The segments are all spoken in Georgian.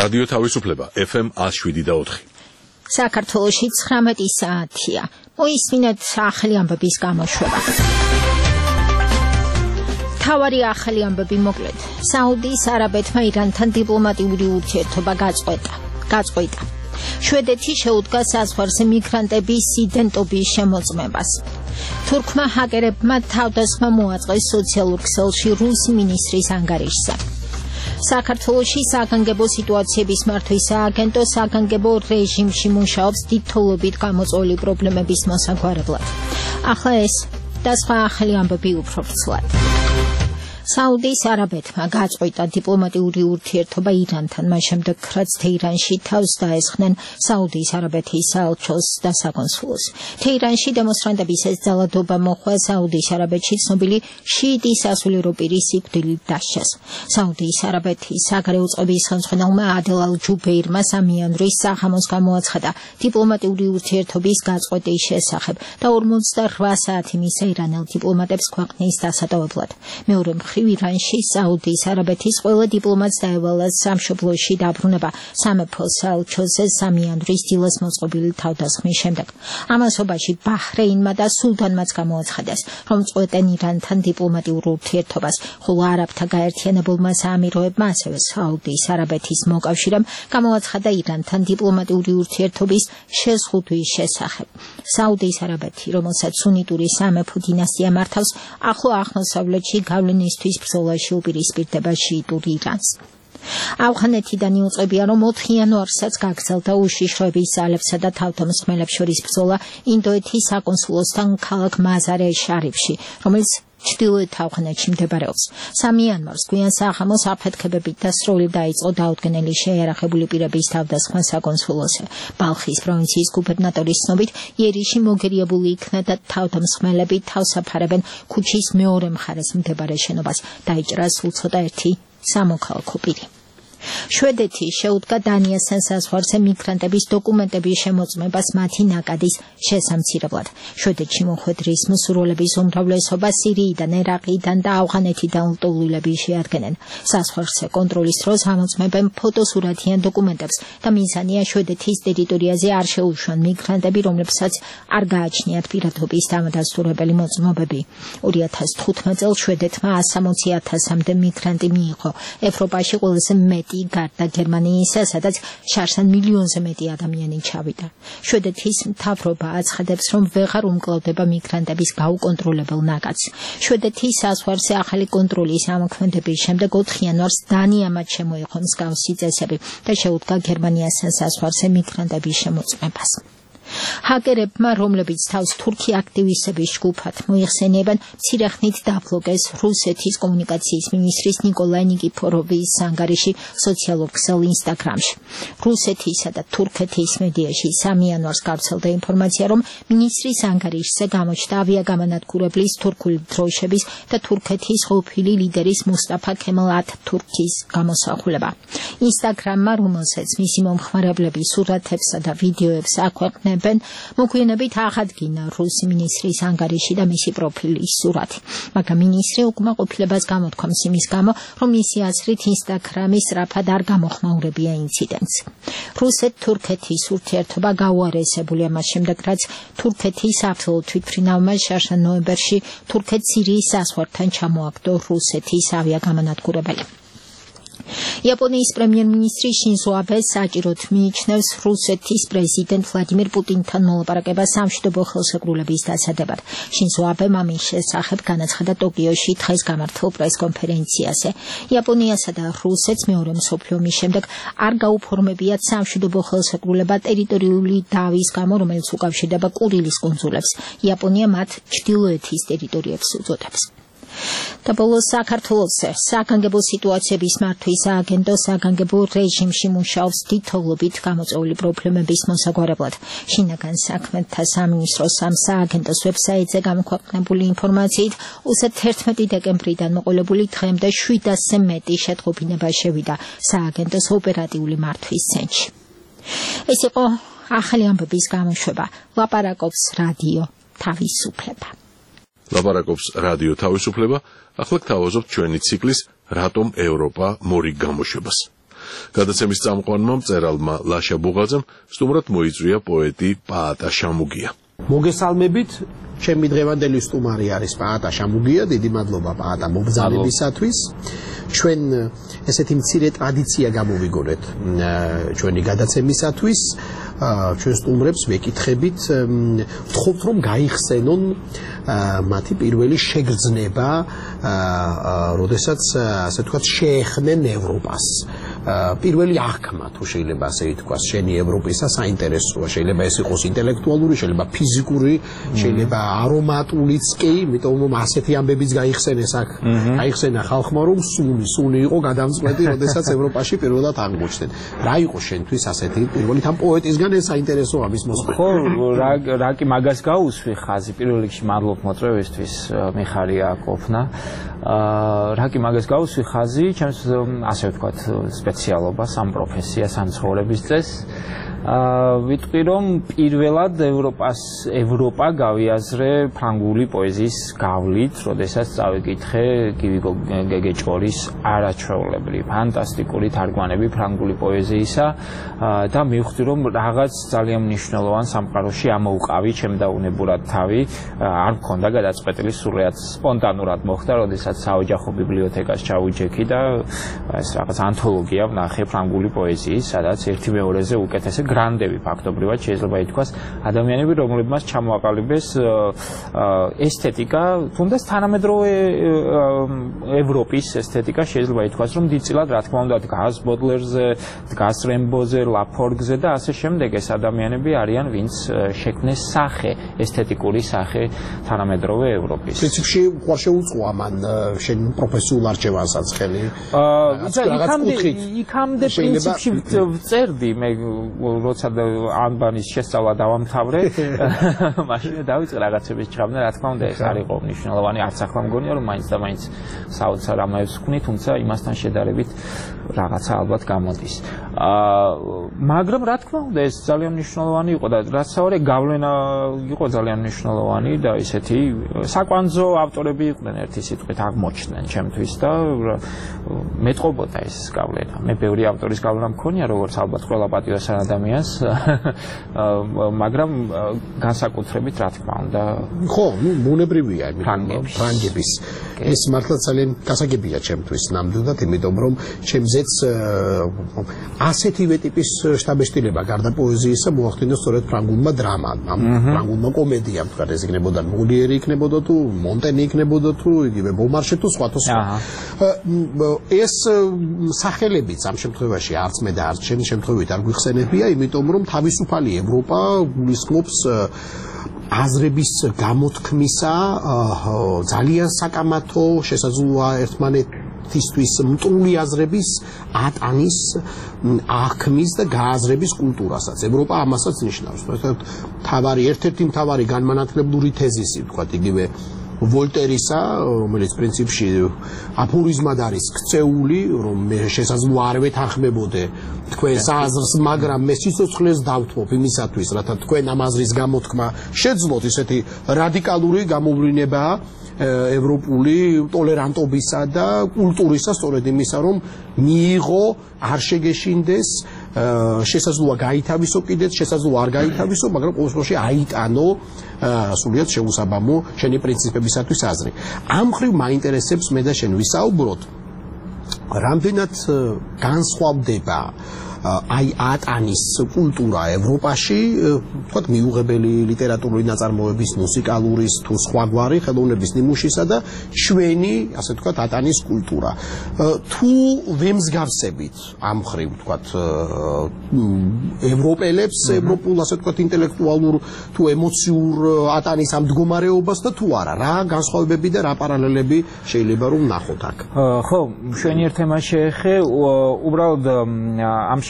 რადიო თავისუფლება FM 107.4. საქართველოში 19 საათია. მოისმინეთ ახალი ამბების გამოშვება. თავარი ახალი ამბები მოკლედ. საუდის არაბეთმა ირანთან დიპლომატიური ურთიერთობა გაწყვეტა. შვედეთი შეუდგა საზღვარზე მიგრანტების იდენტობის შემოწმებას. თურქმა ჰაკერებმა თავდასხმა მოაწყეს სოციალურ ქსელში რუსი მინისტრის ანგარიშზე. საქართველოში საგანგებო სიტუაციების მართვის სააგენტო საგანგებო რეჟიმში მუშაობს დიდთხოვლობით გამოწვეული პრობლემების მოსაგვარებლად. ახლა ეს და სხვა ახალი ამბები უფრო ვრცლად. საუდის არაბეთმა გაწყვეტა დიპლომატიური ურთიერთობა ირანთან, მას შემდეგ რაც თეირანში თავს დაესხნენ საუდის არაბეთის საელჩოს და საკონსულოს. თეირანში დემონსტრანტების ეს ძალადობა მოხდა საუდის არაბეთში ცნობილი შიიტი სასულიერო პირის სიკვდილით დასჯას. საუდის არაბეთის საგარეო წყობის ხელმძღვანელმა ადელ ალ-ჯუბეირმა 3 იანვრის საღამოს გამოაცხადა დიპლომატიური ურთიერთობის გაწყვეტის შესახებ და 48 საათი მისცა ირანელ დიპლომატებს ქვეყნის დასატოვებლად. მეორე ირანში საუდის არაბეთის ყველა დიპლომატს დაევალა სამშობლოში დაბრუნება სამეფო საელჩოზე 3 იანვრის დილას მოწყობილი თავდასხმის შემდეგ. ამასობაში ბაჰრეინმა და სულთანმაც გამოაცხადეს, რომ წყვეტენ ირანთან დიპლომატიურ ურთიერთობას, ხოლო არაბთა გაერთიანებულმა საამიროებმა ასევე საუდის არაბეთის მოკავშირემ გამოაცხადა ირანთან დიპლომატიური ურთიერთობის შეზღუდვის შესახებ. საუდის არაბეთი, რომელსაც სუნიტური სამეფო დინასტია მართავს, ახლო აღმოსავლეთში გავლენისთვის ბრძოლაში უპირისპირდება შიიტურ ირანს. ავღანეთიდან იუწყებია, რომ 4 იანვარსაც გაგრძელდა უშიშროების ძალებსა და თავდამსხმელებს შორის ბრძოლა ინდოეთის საკონსულოსთან ქალაქ მაზარე შარიფში, რომელიც ჩრდილოეთ ავღანეთში მდებარეობს. 3 იანვარს გვიან საღამოს აფეთქებებით დასროლი დაიწყო დაუდგენელი შეიარაღებული პირების თავდასხმა საკონსულოზე. ბალხის პროვინციის გუბერნატორის ცნობით, იერიში მოგერიებული იქნა და თავდამსხმელები თავს აფარებენ ქუჩის მეორე მხარეს მდებარე შენობას. დაიჭრა სულ ცოტა ერთი სამოქალაქო პირი. შვედეთი შეუდგა დანიასთან საზღვარზე მიგრანტების დოკუმენტების შემოწმებას მათი ნაკადის შესამცირებლად. შვედეთში მოხვედრის მსურველების უმრავლესობა სირიიდან, ერაყიდან და ავღანეთიდან ლტოლვილები შეადგენენ. საზღვარზე კონტროლის დროს ამოწმებენ ფოტოსურათიან დოკუმენტებს და მიზანია შვედეთის ტერიტორიაზე არ შეუშვან მიგრანტები, რომლებსაც არ გააჩნიათ პირადობის დამადასტურებელი მოწმობები. 2015 წელს შვედეთმა 160,000-მდე მიგრანტი მიიღო. ევროპაში ყველაზე მეტი გარდა გერმანიისა, სადაც შარსან მილიონზე მეტი ადამიანი ჩავიდა. შვედეთის მთავრობა აცხადებს, რომ ვეღარ უმკლავდება მიგრანტების გაუკონტროლებელ ნაკადს. შვედეთის საზღვარზე ახალი კონტროლის ამოქმედების შემდეგ 4 იანვარს დანიამაც შემოიღო მსგავსი წესები და შეუდგა გერმანიასთან საზღვარზე მიგრანტების შემოწმებას. ჰაკერებმა, რომლებიც თავს თურქი აქტივისტების ჯგუფად მოიხსენიებენ, მცირე ხნით დაბლოკეს რუსეთის კომუნიკაციის მინისტრის ნიკოლაი ნიკიფოროვის ანგარიში სოციალურ ქსელ ინსტაგრამში. რუსეთისა და თურქეთის მედიაში 3 იანვარს გავრცელდა ინფორმაცია, რომ მინისტრის ანგარიშზე გამოჩნდა ავიაგამანადგურებლის თურქული დროშების და თურქეთის ყოფილი ლიდერის მუსტაფა ქემალ ათათურქის გამოსახულება. ინსტაგრამმა, რომელსაც მისი მომხმარებლები სურათებსა და ვიდეოებს აქვეყნებენ, მოგვიანებით აღადგინა რუსი მინისტრის ანგარიში და მისი პროფილის სურათი. მაგრამ მინისტრი უკმაყოფილებას გამოთქვამს იმის გამო, რომ მისი აზრით ინსტაგრამი სწრაფად არ გამოხმაურებია ინციდენტს. რუსეთ-თურქეთის ურთიერთობა გაუარესებულია მას შემდეგ, რაც თურქეთის საბრძოლო თვითმფრინავმა შარშან ნოემბერში თურქეთ-სირიის საზღვართან ჩამოაგდო რუსეთის ავიაგამანადგურებელი. იაპონიის პრემიერ-მინისტრი შინზო აბე საჭიროდ მიიჩნევს რუსეთის პრეზიდენტ ვლადიმირ პუტინთან მოლაპარაკებას სამშვიდობო ხელშეკრულების დასადებად. შინზო აბემ ამის შესახებ განაცხადა ტოკიოში დღეს გამართულ პრესკონფერენციაზე. იაპონიასა და რუსეთს მეორე მსოფლიო ომის შემდეგ არ გაუფორმებიათ სამშვიდობო ხელშეკრულება ტერიტორიული დავის გამო, რომელიც უკავშირდება კურილის კუნძულებს. იაპონია მათ ჩრდილოეთის ტერიტორიებს უწოდებს. და ბოლოს საქართველოსზე საგანგებო სიტუაციების მართვის სააგენტო საგანგებო რეჟიმში მუშაობს დიდთხოვლობით გამოწვეული პრობლემების მოსაგვარებლად. შინაგან საქმეთა სამინისტროს სააგენტოს ვებსაიტზე გამოქვეყნებული ინფორმაციით 31 დეკემბრიდან მოყოლებული დღემდე 700-ზე მეტი შეტყობინება შევიდა სააგენტოს ოპერატიული მართვის ცენტრში. ეს იყო ახალი ამბების გამოშვება. ლაპარაკობს რადიო თავისუფლება. ლაპარაკობს რადიო თავისუფლება, ახლა გთავაზობთ ჩვენი ციკლის რატომ ევროპა მორიგ გამოშვებას. გადაცემის წამყვანმა მწერალმა ლაშა ბუღაძემ სტუმრად მოიწვია პოეტი პაატა შამუგია. მოგესალმებით, ჩემი დღევანდელი სტუმარი არის პაატა შამუგია, დიდი მადლობა პაატა მოგზაურობისათვის. ჩვენ ესეთი მცირე ტრადიცია გამოვიგონეთ ჩვენი გადაცემისათვის. ჩვენ სტუმრებს ვეკითხებით, ვთხოვთ რომ გაიხსენონ მათი პირველი შეგრძნება, როდესაც ასე თქვათ შეეხნენ ევროპას. პირველი აღქმა, თუ შეიძლება ასე ითქვას, შენი ევროპისა საინტერესოა, შეიძლება ეს იყოს ინტელექტუალური, შეიძლება ფიზიკური, შეიძლება არომატულიც კი, იმიტომ რომ ასეთი ამბებიც გაიხსენეს აქ, გაიხსენა ხალხმა რომ სუნი იყო გადამწყვეტი, როდესაც ევროპაში პირველად აღმოჩნდნენ. რა იყო შენთვის ასეთი პირველი თან პოეტისგან ეს საინტერესოა მის მოსყვა? ხო, რა კი მაგას გაუსვი ხაზი, პირველ რიგში მადლობ მოწვევისთვის, მიხარია ყოფნა. რა კი მაგას გაუსვი ხაზი, ჩემს ასე ვთქვათ, სპეციალობას, ამ პროფესიას, ამ ცხოვრების წესს. ვიტყვი რომ პირველად ევროპა გავიაზრე ფრანგული პოეზიის გავლით, როდესაც წავიკითხე გივიგო გეგეჭორის არაჩვეულებრივი ფანტასტიკური თარგმანები ფრანგული პოეზიისა და მივხვდი რომ რაღაც ძალიან მნიშვნელოვან სამყაროში ამოუყავი ჩემდაუნებურად თავი, არ მქონდა გადაწყვეტილი, სრულიად სპონტანურად მოხდა, როდესაც საოჯახო ბიბლიოთეკას ჩავიჯექი და ეს რაღაც ანთოლოგია ვნახე ფრანგული პოეზიის, სადაც ერთი მეორეზე უკეთესი გრანდები ფაქტობრივად შეიძლება ითქვას ადამიანები, რომლებმაც ჩამოაყალიბეს ესთეტიკა, თუნდაც თანამედროვე ევროპის ესთეტიკა შეიძლება ითქვას, რომ დიდწილად რა თქმა უნდა დგას ბოდლერზე, დგას რემბოზე, ლაფორგზე და ასე შემდეგ. ეს ადამიანები არიან, ვინც შექმნეს სახე, ესთეტიკური სახე თანამედროვე ევროპის. პრინციპში უყარ შეუწყო ამან შენ პროფესიულ არჩევანსაც ხელი. იქამდე პრინციპში ვწერდი მე როცა ანბანის შესწავლა დავამთავრე, მაშინ დავიწყე რაღაცების ჩხავნა, რა თქმა უნდა ეს არ იყო მნიშვნელოვანი, არც ახლა მგონია რომ მაინც და მაინც საოცარ ამაებს ვქნი, თუმცა იმასთან შედარებით რაღაცა ალბათ გამოდის. მაგრამ რა თქმა უნდა ეს ძალიან მნიშვნელოვანი იყო და რაც საوارე გავლენა იყო ძალიან მნიშვნელოვანი და ისეთი საკვანძო ავტორები იყვნენ ერთი სიტყვით აღმოჩნდნენ ჩემთვის და მეტყობოდა ეს გავლენა. მე ბევრი ავტორის გავლენა მქონია, როგორც ალბათ ყველა პატიოსან ადამიანს, მაგრამ განსაკუთრებით რა თქმა უნდა. ხო, ბუნებრივია, ფრანგების. ეს მართლა ძალიან გასაგებია ჩემთვის ნამდვილად, იმიტომ რომ ჩემზეც ასეთივე ტიპის შთაბეჭდილება გარდა პოეზიისა მოახდინა სწორედ ფრანგულმა დრამამ, ფრანგულმა კომედიამ, თქვა ეს იქნებოდა მოლიერი იქნებოდა თუ მონტენი იქნებოდა თუ იგივე ბომარშე თუ სხვა. ეს სახელებიც ამ შემთხვევაში არც მე და არც ჩემი შემთხვევით არ გვიხსენებია, იმიტომ რომ თავისუფალი ევროპა გულისხმობს აზრების გამოთქმისა, ძალიან საკამათო, შესაძლოა ერთმანეთისთვის მტრული აზრების ატანის, აღქმის და გააზრების კულტურასაც. ევროპა ამასაც ნიშნავს. ერთ-ერთი მთავარი განმანათლებლური თეზისი, ვთქვათ, იგივე ვოლტერისა, რომელიც პრინციპში აფორიზმად არის ქცეული, რომ მე შესაძლოა არ ვეთანხმებოდე თქვენს აზრს, მაგრამ მე სიცოცხლეს დავთმობ იმისათვის, რათა თქვენ ამ აზრის გამოთქმა შეძლოთ, ისეთი რადიკალური გამოვლინებაა ევროპული ტოლერანტობისა და კულტურისა, სწორედ იმისა, რომ მიიღო, არ შეგეშინდეს, შესაძლოა გაითავისო კიდეც, შესაძლოა არ გაითავისო, მაგრამ ყოველ შემთხვევაში აიტანო სრულიად შეუსაბამო შენი პრინციპებისათვის აზრი. ამ მხრივ მაინტერესებს მე და შენ ვისაუბროთ, რამდენად განსხვავდება აი ატანის კულტურა ევროპაში, თქვათ მიუღებელი ლიტერატურული ნაწარმოების, მუსიკალურის თუ სხვაგვარი ხელოვნების ნიმუშისა და ჩვენი, ასე თქვათ, ატანის კულტურა. თუ ვემსგავსებით ამ მხრივ, თქვათ, ევროპელებს, ევროპულ, ასე თქვათ, ინტელექტუალურ თუ ემოციურ ატანის ამ მდგომარეობას და თუ არა, რა განსხვავებები და რა პარალელები შეიძლება რომ ნახოთ აქ? ხო, მშვენიერ თემას შეეხე, უბრალოდ ამ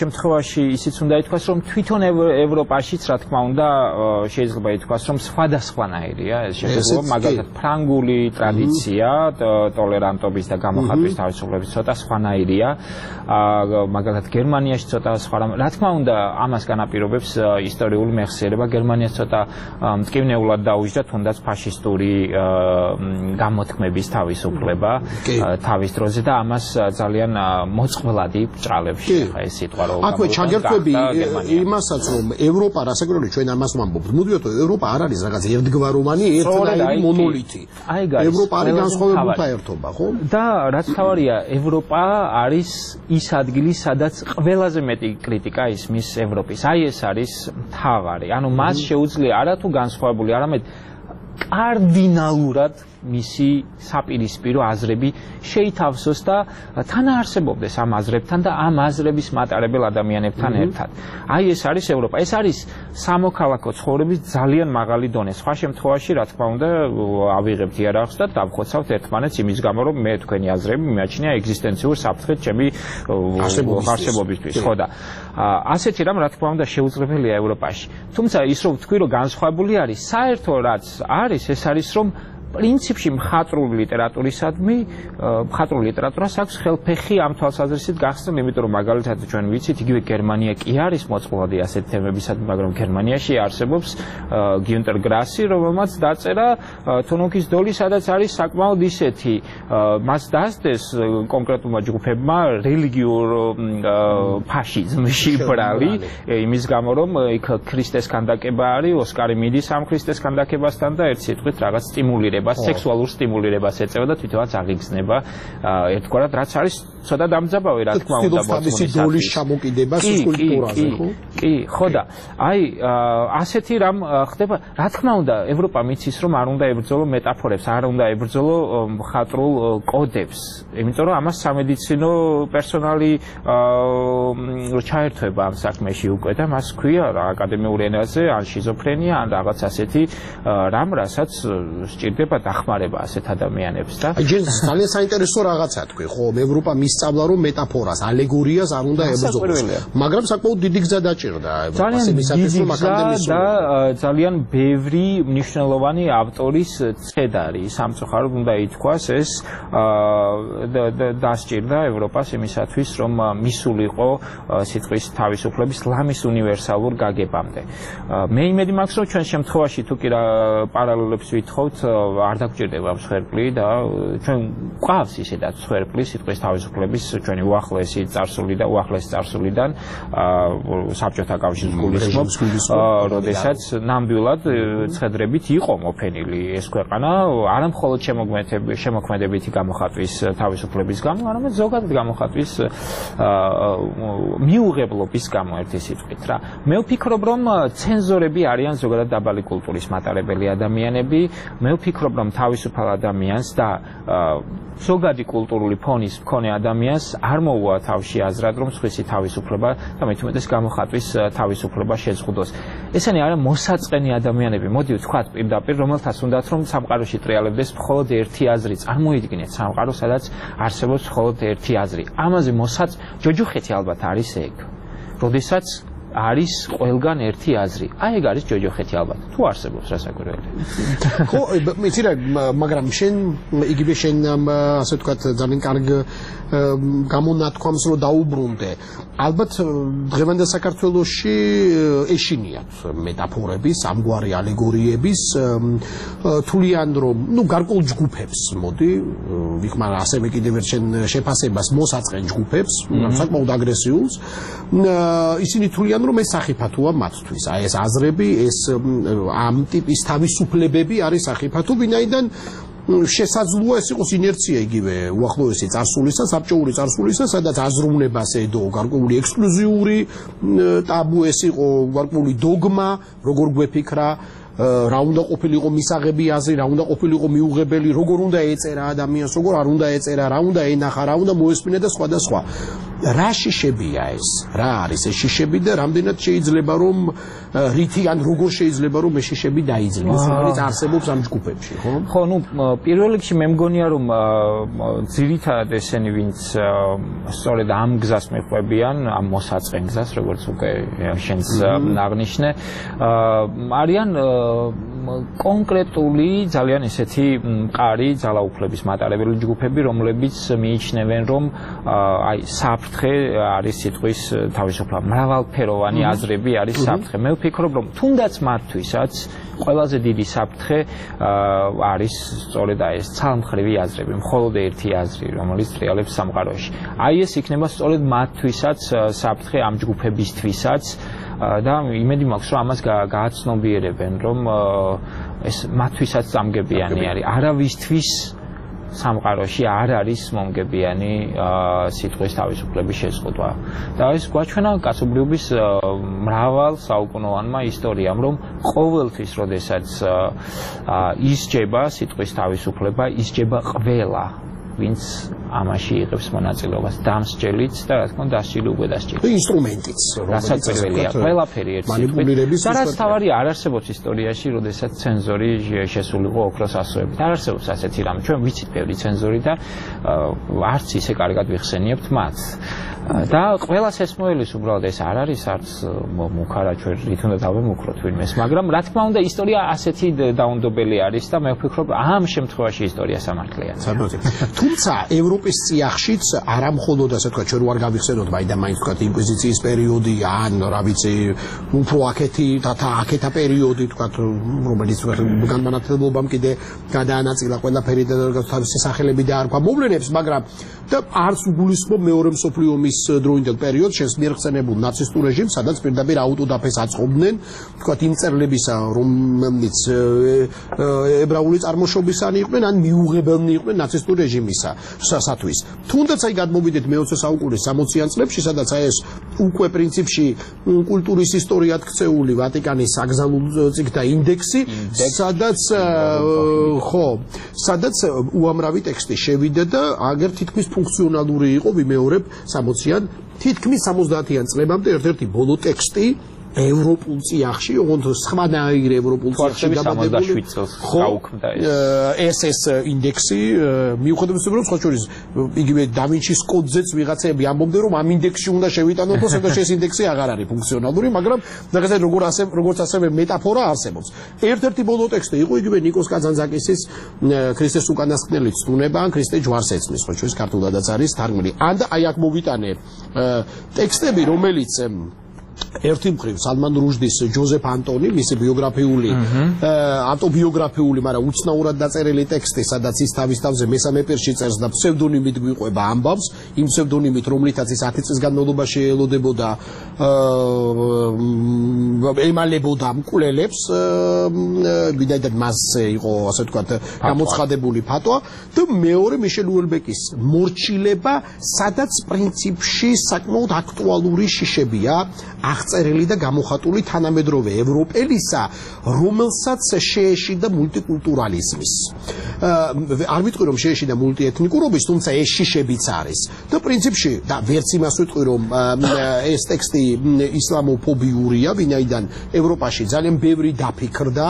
შემთხვევაში ისიც უნდა ითქვას, რომ თვითონ ევროპაშიც, რა თქმა უნდა, შეიძლება ითქვას, რომ სხვადასხვანაირია ეს შეფერილობა, მაგალითად, ფრანგული ტრადიცია, ტოლერანტობის და გამოხატვის თავისუფლების ცოტა სხვანაირია. მაგალითად, გერმანიაში ცოტა სხვა, რა თქმა უნდა, ამას განაპირობებს ისტორიული მეხსიერება. გერმანიას ცოტა მტკივნეულად დაუჯდა თუნდაც ფაშისტური გამოთქმების თავისუფლება თავის დროზე და ამას ძალიან მოწყვლადი ბრჭყალებში ხა ეს სიტყვა რომ აქვე ჩაგერთვები იმასაც რომ ევროპა რასაკვირველია ჩვენ ამას ვამბობთ მოდიოთ ევროპა არ არის რაღაც ერთგვაროვანი ერთნაირი მონოლითი ევროპა არის განსხვავებულთა ერთობა ხო და რაც თავარია ევროპა არის ის ადგილი სადაც ყველაზე მეტი კრიტიკა ისმის ევროპის აი ეს არის მთავარი ანუ მას შეუძლია არათუ განსხვავებული არამედ კარდინალურად მისი საპირისპირო აზრები შეითავსოს და თანაარსებობდეს ამ აზრებთან და ამ აზრების მატარებელ ადამიანებთან ერთად. აი ეს არის ევროპა. ეს არის სამოქალაქო ცხოვრების ძალიან მაღალი დონე. სხვა შემთხვევაში, რა თქმა უნდა, ავიღებთ იარაღს და დავხოცავთ ერთმანეთს იმის გამო, რომ მე თქვენი აზრები მიმაჩნია ეგზისტენციურ საფრთხედ ჩემი არსებობისთვის. ხო და ასეთი რამ, რა თქმა უნდა, შეუძლებელია ევროპაში. თუმცა ის რომ თქვი, რომ განსხვავებული არის, საერთო რაც არის, ეს არის რომ პრინციპში მხატვრული ლიტერატურას აქვს ხელფეხი ამ თვალსაზრისით გახსნილ, იმიტომ რომ მაგალითად ჩვენ ვიცით, იგივე გერმანია კი არის მოწყვლადი ასეთ თემებისადმი, მაგრამ გერმანიაში არსებობს გიუნტერ გრასი, რომელმაც დაწერა თუნუქის დოლი, სადაც არის საკმაოდ ისეთი, მას დასდეს კონკრეტულმა ჯგუფებმა რელიგიურ ფაშიზმში ბრალი, იმის გამო რომ იქ ქრისტეს ქანდაკება არის, ოსკარი მიდის ამ ქრისტეს ქანდაკებასთან და ერთ სიტყვით რაღაც სტიმულირება სექსუალურ სტიმულირებას ეწევა და თვითონაც აღიგზნება ერთგვარად რაც არის ცოტა დამძაბავი რა თქმა უნდა ბოცმის დოლის ჩამოკიდებას სკულპტურაზე ხო? კი, ხო და აი ასეთი რამ ხდება რა თქმა უნდა ევროპა მიცის რომ არ უნდა ებრძოლო მეტაფორებს, არ უნდა ებრძოლო მხატვრულ კოდებს, იმიტომ რომ ამას სამედიცინო პერსონალი ჩაერთვება ამ საქმეში უკვე და მას ქვია აკადემიურ ენაზე ან შიზოფრენია ან რაღაც ასეთი რამ რასაც სჭირდება დახმარება ასეთ ადამიანებს და აი ჯერ ძალიან საინტერესო რაღაცა თქვი ხო ევროპა მისწავლა რომ მეტაფორას ალეგორიას არ უნდა ებრძოლოს მაგრამ საკმაოდ დიდი გზა დაჭირდა ევროპას იმისათვის რომ აქამდე მისულა და ძალიან ბევრი მნიშვნელოვანი ავტორის ცედარი სამწუხაროდ უნდა ითქვას ეს დასჭირდა ევროპას იმისათვის რომ მისულიყო სიტყვის თავისუფლების ლამის უნივერსალურ გაგებამდე მე იმედი მაქვს რომ ჩვენ შემთხვევაში თუ კი პარალელებს ვითხოვთ არ დაგჭირდება მსხვერპლი და ჩვენ გვყავს ისედაც მსხვერპლი სიტყვის თავისუფლების ჩვენი უახლესი წარსულიდან საბჭოთა კავშირის გულისხმობს როდესაც ნამდვილად ცხედრებით იყო მოფენილი ეს ქვეყანა არა მხოლოდ შემოქმედებითი გამოხატვის თავისუფლების გამო არამედ ზოგადად გამოხატვის მიუღებლობის გამო ერთი სიტყვით რა მე ვფიქრობ რომ ცენზორები არიან ზოგადად დაბალი კულტურის მატარებელი ადამიანები მე ვფიქრობ რომ თავისუფალ ადამიანს და ზოგადი კულტურული ფონის მქონე ადამიანს არ მოუვა თავში აზრად რომ სხვისი თავისუფლება და მით უმეტეს გამოხატვის თავისუფლება შეზღუდოს ესენი არა მოსაწყენი ადამიანები მოდი ვთქვათ პირდაპირ რომელთაც უნდათ რომ სამყაროში ტრიალებდეს მხოლოდ ერთი აზრი წარმოიდგინეთ სამყარო სადაც არსებობს მხოლოდ ერთი აზრი ამაზე ჯოჯოხეთი ალბათ არის ეგ როდესაც არის ყველგან ერთი აზრი. აი ეგ არის ჯოჯოხეთი ალბათ. თუ არსებობს რასაკვირველია. ხო, იცი რა, მაგრამ შენ იგივე შენ ასე ვთქვათ ძალიან კარგ გამონათქვამს რო დაუბრუნდე. ალბათ დღევანდელ საქართველოში ეშინიათ მეტაფორების, ამგვარი ალეგორიების თვლიან რომ, გარკვეულ ჯგუფებს, მოდი, ვიხმარ ასევე კიდევ ერთ შენ შეფასებას მოსაწყენ ჯგუფებს, საკმაოდ აგრესიულს. ისინი თვლიან რომ ეს სახიფათოა მათთვის. აი ეს აზრები, ეს ამ ტიპის თავისუფლებები არის სახიფათო, ვინაიდან შესაძლოა ეს იყოს ინერცია იგივე უახლოესი წარსულისა, საბჭოური წარსულისა, სადაც აზროვნებას ედო გარკვეული ექსკლუზიური ტაბუ ეს იყო გარკვეული დოგმა, როგორ გვეფიქრა რა უნდა ყოფილიყო მისაღები აზრი, რა უნდა ყოფილიყო მიუღებელი, როგორ უნდა ეწერა ადამიანს, როგორ არ უნდა ეწერა, რა უნდა ენახა, რა უნდა მოესმინა და სხვა და სხვა. რა შიშებია ეს? რა არის ეს შიშები და რამდენად შეიძლება რომ რითი ან როგორ შეიძლება რომ ეს შიშები დაიძლიოს, რომელიც არსებობს ამ ჯგუფებში, ხო? ხო, ну, პირველ რიგში მე მგონია რომ ძირითადად ესენი ვინც სწორედ ამ გზას მიყვებიან, ამ მოსაწყენ გზას, როგორც უკვე შენს აღნიშნე, არიან კონკრეტული ძალიან ესეთი მყარი ძალაუფლების მატარებელი ჯგუფები, რომლებიც მიიჩნევენ, რომ აი საფრთხე არის სიტყვის თავისუფლება, მრავალფეროვანი აზრები არის საფრთხე. მე ვფიქრობ, რომ თუნდაც მათთვისაც ყველაზე დიდი საფრთხე არის სწორედ აი ეს ცალმხრივი აზრები, მხოლოდ ერთი აზრი, რომელიც ტრიალებს სამყაროში. აი ეს იქნება სწორედ მათთვისაც საფრთხე ამ ჯგუფებისთვისაც და იმედი მაქვს, რომ ამას გააცნობიერებენ, რომ ეს მათთვისაც წამგებიანი არის. არავისთვის სამყაროში არ არის მომგებიანი სიტყვის თავისუფლების შეზღუდვა. და ეს გვაჩვენა კაცობრიობის მრავალ საუკუნოვანმა ისტორიამ, რომ ყოველთვის, როდესაც ისჯება სიტყვის თავისუფლება, ისჯება ყველა, ვინც ამაში იღებს მონაწილეობას, დამსჯელიც და რა თქმა უნდა დასჯილი უკვე დასჯილი. ინსტრუმენტიც, რასაც პირველია, ყველაფერი ერთი მანიპულირების და რაც თავარი არ არსებობს ისტორიაში, როდესაც ცენზორი შესულიყო ოქროს ასოებით. არ არსებობს ასეთი რამე. ჩვენ ვიცით ბევრი ცენზორი და არც ისე კარგად ვიხსენიებთ მათ. და ყველას ესმოელის უბრალოდ ეს არ არის არც მუქარა ჩვენ რით უნდა დავემუქროთ ვინმეს, მაგრამ რა თქმა უნდა ისტორია ასეთი დაუნდობელი არის და მე ვფიქრობ ამ შემთხვევაში ისტორია სამართლეა. თუმცა ევროპის წიაღშიც არა მხოლოდ ასე ვთქვათ ჩვენ ვარ გავიხსენოთ მაინც ვთქვათ ინკვიზიციის პერიოდი ან რა ვიცი უფრო აქეთა პერიოდი ვთქვათ რომელიც განმანათლებლობამ კიდე გადაანაწილა ყველაფერი და თავისი სახელები დაარქვა მოვლენებს, მაგრამ და არც უგულისხმობ მეორე მსოფლიო ომის დროინდელ პერიოდს შენს მიერ ხსენებულ ნაცისტურ რეჟიმს, სადაც პირდაპირ აუტოდაფეს აწყობდნენ, ვთქვათ იმ მწერლებისა, რომლებიც ებრაული წარმოშობისანი იყვნენ, ან მიუღებელნი იყვნენ ნაცისტურ რეჟიმისათვის. თუნდაც აი გადმოვიდეთ მე-20 საუკუნის 60-იან წლებში, სადაც აი ეს უკვე პრინციპში კულტურის ისტორიად ქცეული ვატიკანის აკრძალული წიგნთა ინდექსი, სადაც უამრავი ტექსტი შევიდა და აგერ თითქმის ფუნქციონალური იყო, ვიმეორებ 60-იან, თითქმის 70-იან წლებამდე ერთ-ერთი ბოლო ტექსტი ევროპულ წიაღში, ოღონდ სხვანაირ ევროპულ წიაღში დაბადებული ეს ინდექსი მიუხედავად იმისა, რომ სხვა შორის იგივე დავინჩის კოდზეც ვიღაცები ამბობდნენ, რომ ამ ინდექსში უნდა შევიტანოთ, სადაც ეს ინდექსი აღარ არის ფუნქციონალური, მაგრამ როგორც ასევე მეტაფორა არსებობს. ერთ-ერთი ბოლო ტექსტი იყო იგივე ნიკოს კაძანძაკისის ქრისტეს უკანასკნელი ცდუნება ან ქრისტე ჯვარს ეცნის, ხო ჩვენს ქართულადაც არის თარგმნილი. ან აი აქ მოვიტანე ტექსტები, რომელიც ერთი მხრივ სალმან რუშდის ჯოზეფ ანტონი, მისი ბიოგრაფიული, ავტობიოგრაფიული, მაგრამ უცნაურად დაწერილი ტექსტი, სადაც ის თავის თავზე მესამე პირში წერს და ფსევდონიმით გვიყვება ამბავს, იმ ფსევდონიმით, რომლითაც ის 10 წლის განმავლობაში ელოდებოდა ემალებოდა მკვლელებს, ვინაიდან მასზე იყო, ასე ვთქვათ, გამოცხადებული ფატვა და მეორე მიშელ უელბეკის მორჩილება, სადაც პრინციპში საკმაოდ აქტუალური შიშებია აღწერილი და გამოხატული თანამედროვე ევროპელისა, რომელსაც შეეშიდა მულტიკულტურალიზმის. არ ვიტყვი რომ შეეშიდა მულტიეთნიკურობის, თუმცა ეს შიშებიც არის. და პრინციპში და ვერც იმას ვიტყვი რომ ეს ტექსტი ისლამოფობიურია, ვინაიდან ევროპაში ძალიან ბევრი დაფიქრდა,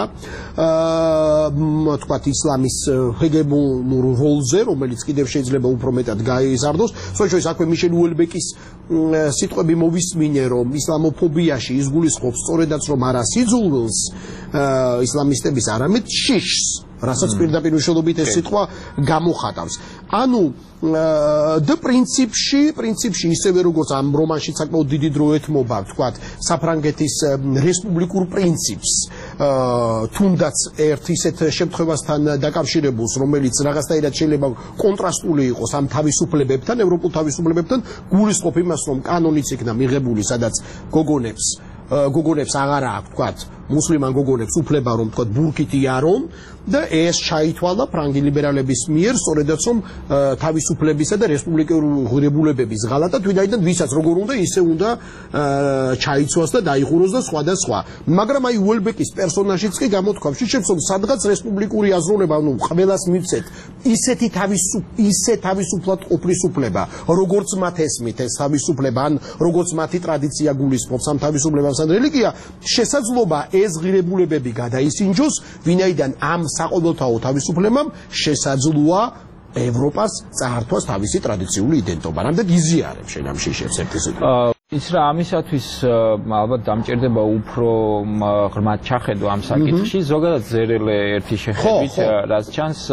თქვათ ისლამის ჰეგემონურ როლზე, რომელიც კიდევ შეიძლება უფრო მეტად გაიზარდოს. სწორედ აქვე მიშელ უელბეკის სიტყვები მოვისმინე, რომ ისლამოფობიაში ის გულისხმობს სწორედაც რომ არა სიძულვილს ისლამისტების, არამედ შიშს, რასაც პირდაპირ მნიშვნელობით ეს სიტყვა გამოხატავს. ანუ და პრინციპში ისევე როგორც ამ რომანში საკმაოდ დიდი დრო ეთმობა, ვთქვათ, საფრანგეთის რესპუბლიკურ პრინციპს, თუნდაც ერთ ისეთ შემთხვევასთან დაკავშირებულს, რომელიც რაღაცნაირად შეიძლება კონტრასტული იყოს ამ თავისუფლებებთან, ევროპულ თავისუფლებებთან, გულისხმობ იმას, რომ კანონიც იქნა მიღებული, სადაც გოგონებს აღარ აქვს, ვთქვათ, მუსლიმან გოგონებს უფლება რომ თქვა ბურკით იარონ და ეს ჩაითვალა ფრანგი ლიბერალების მიერ, სწორედაც რომ თავისუფლებისა და რესპუბლიკური ღირებულებების ღალატად, ვინაიდან ვისაც როგორ უნდა ისე უნდა ჩაიცვას და დაიხუროს და სხვა და სხვა. მაგრამ აი უელბეკის პერსონაჟიც კი გამოთქვამს, შიშებს რომ სადღაც რესპუბლიკური აზროვნება, ანუ ყველას მივცეთ ისე თავისუფლად ყოფნის უფლება, როგორც მათ ესმით ეს თავისუფლება, ან როგორც მათი ტრადიცია გულისხმობს ამ თავისუფლებას ან რელიგია, შესაძლოა ეს ღირებულებები გადაისინჯოს, ვინაიდან ამ საყოველთაო თავისუფლებამ შესაძლოა ევროპას წაართვას თავისი ტრადიციული იდენტობა. რამდენ იზიარებ შენ ამ შიშებს ერთი სიტყვით? ის რა ამისათვის ალბათ დამჭირდება უფრო ღრმად ჩახედო ამ საკითხში, ზოგადად ზერელე ერთი შეხედვით, რაც ჩანს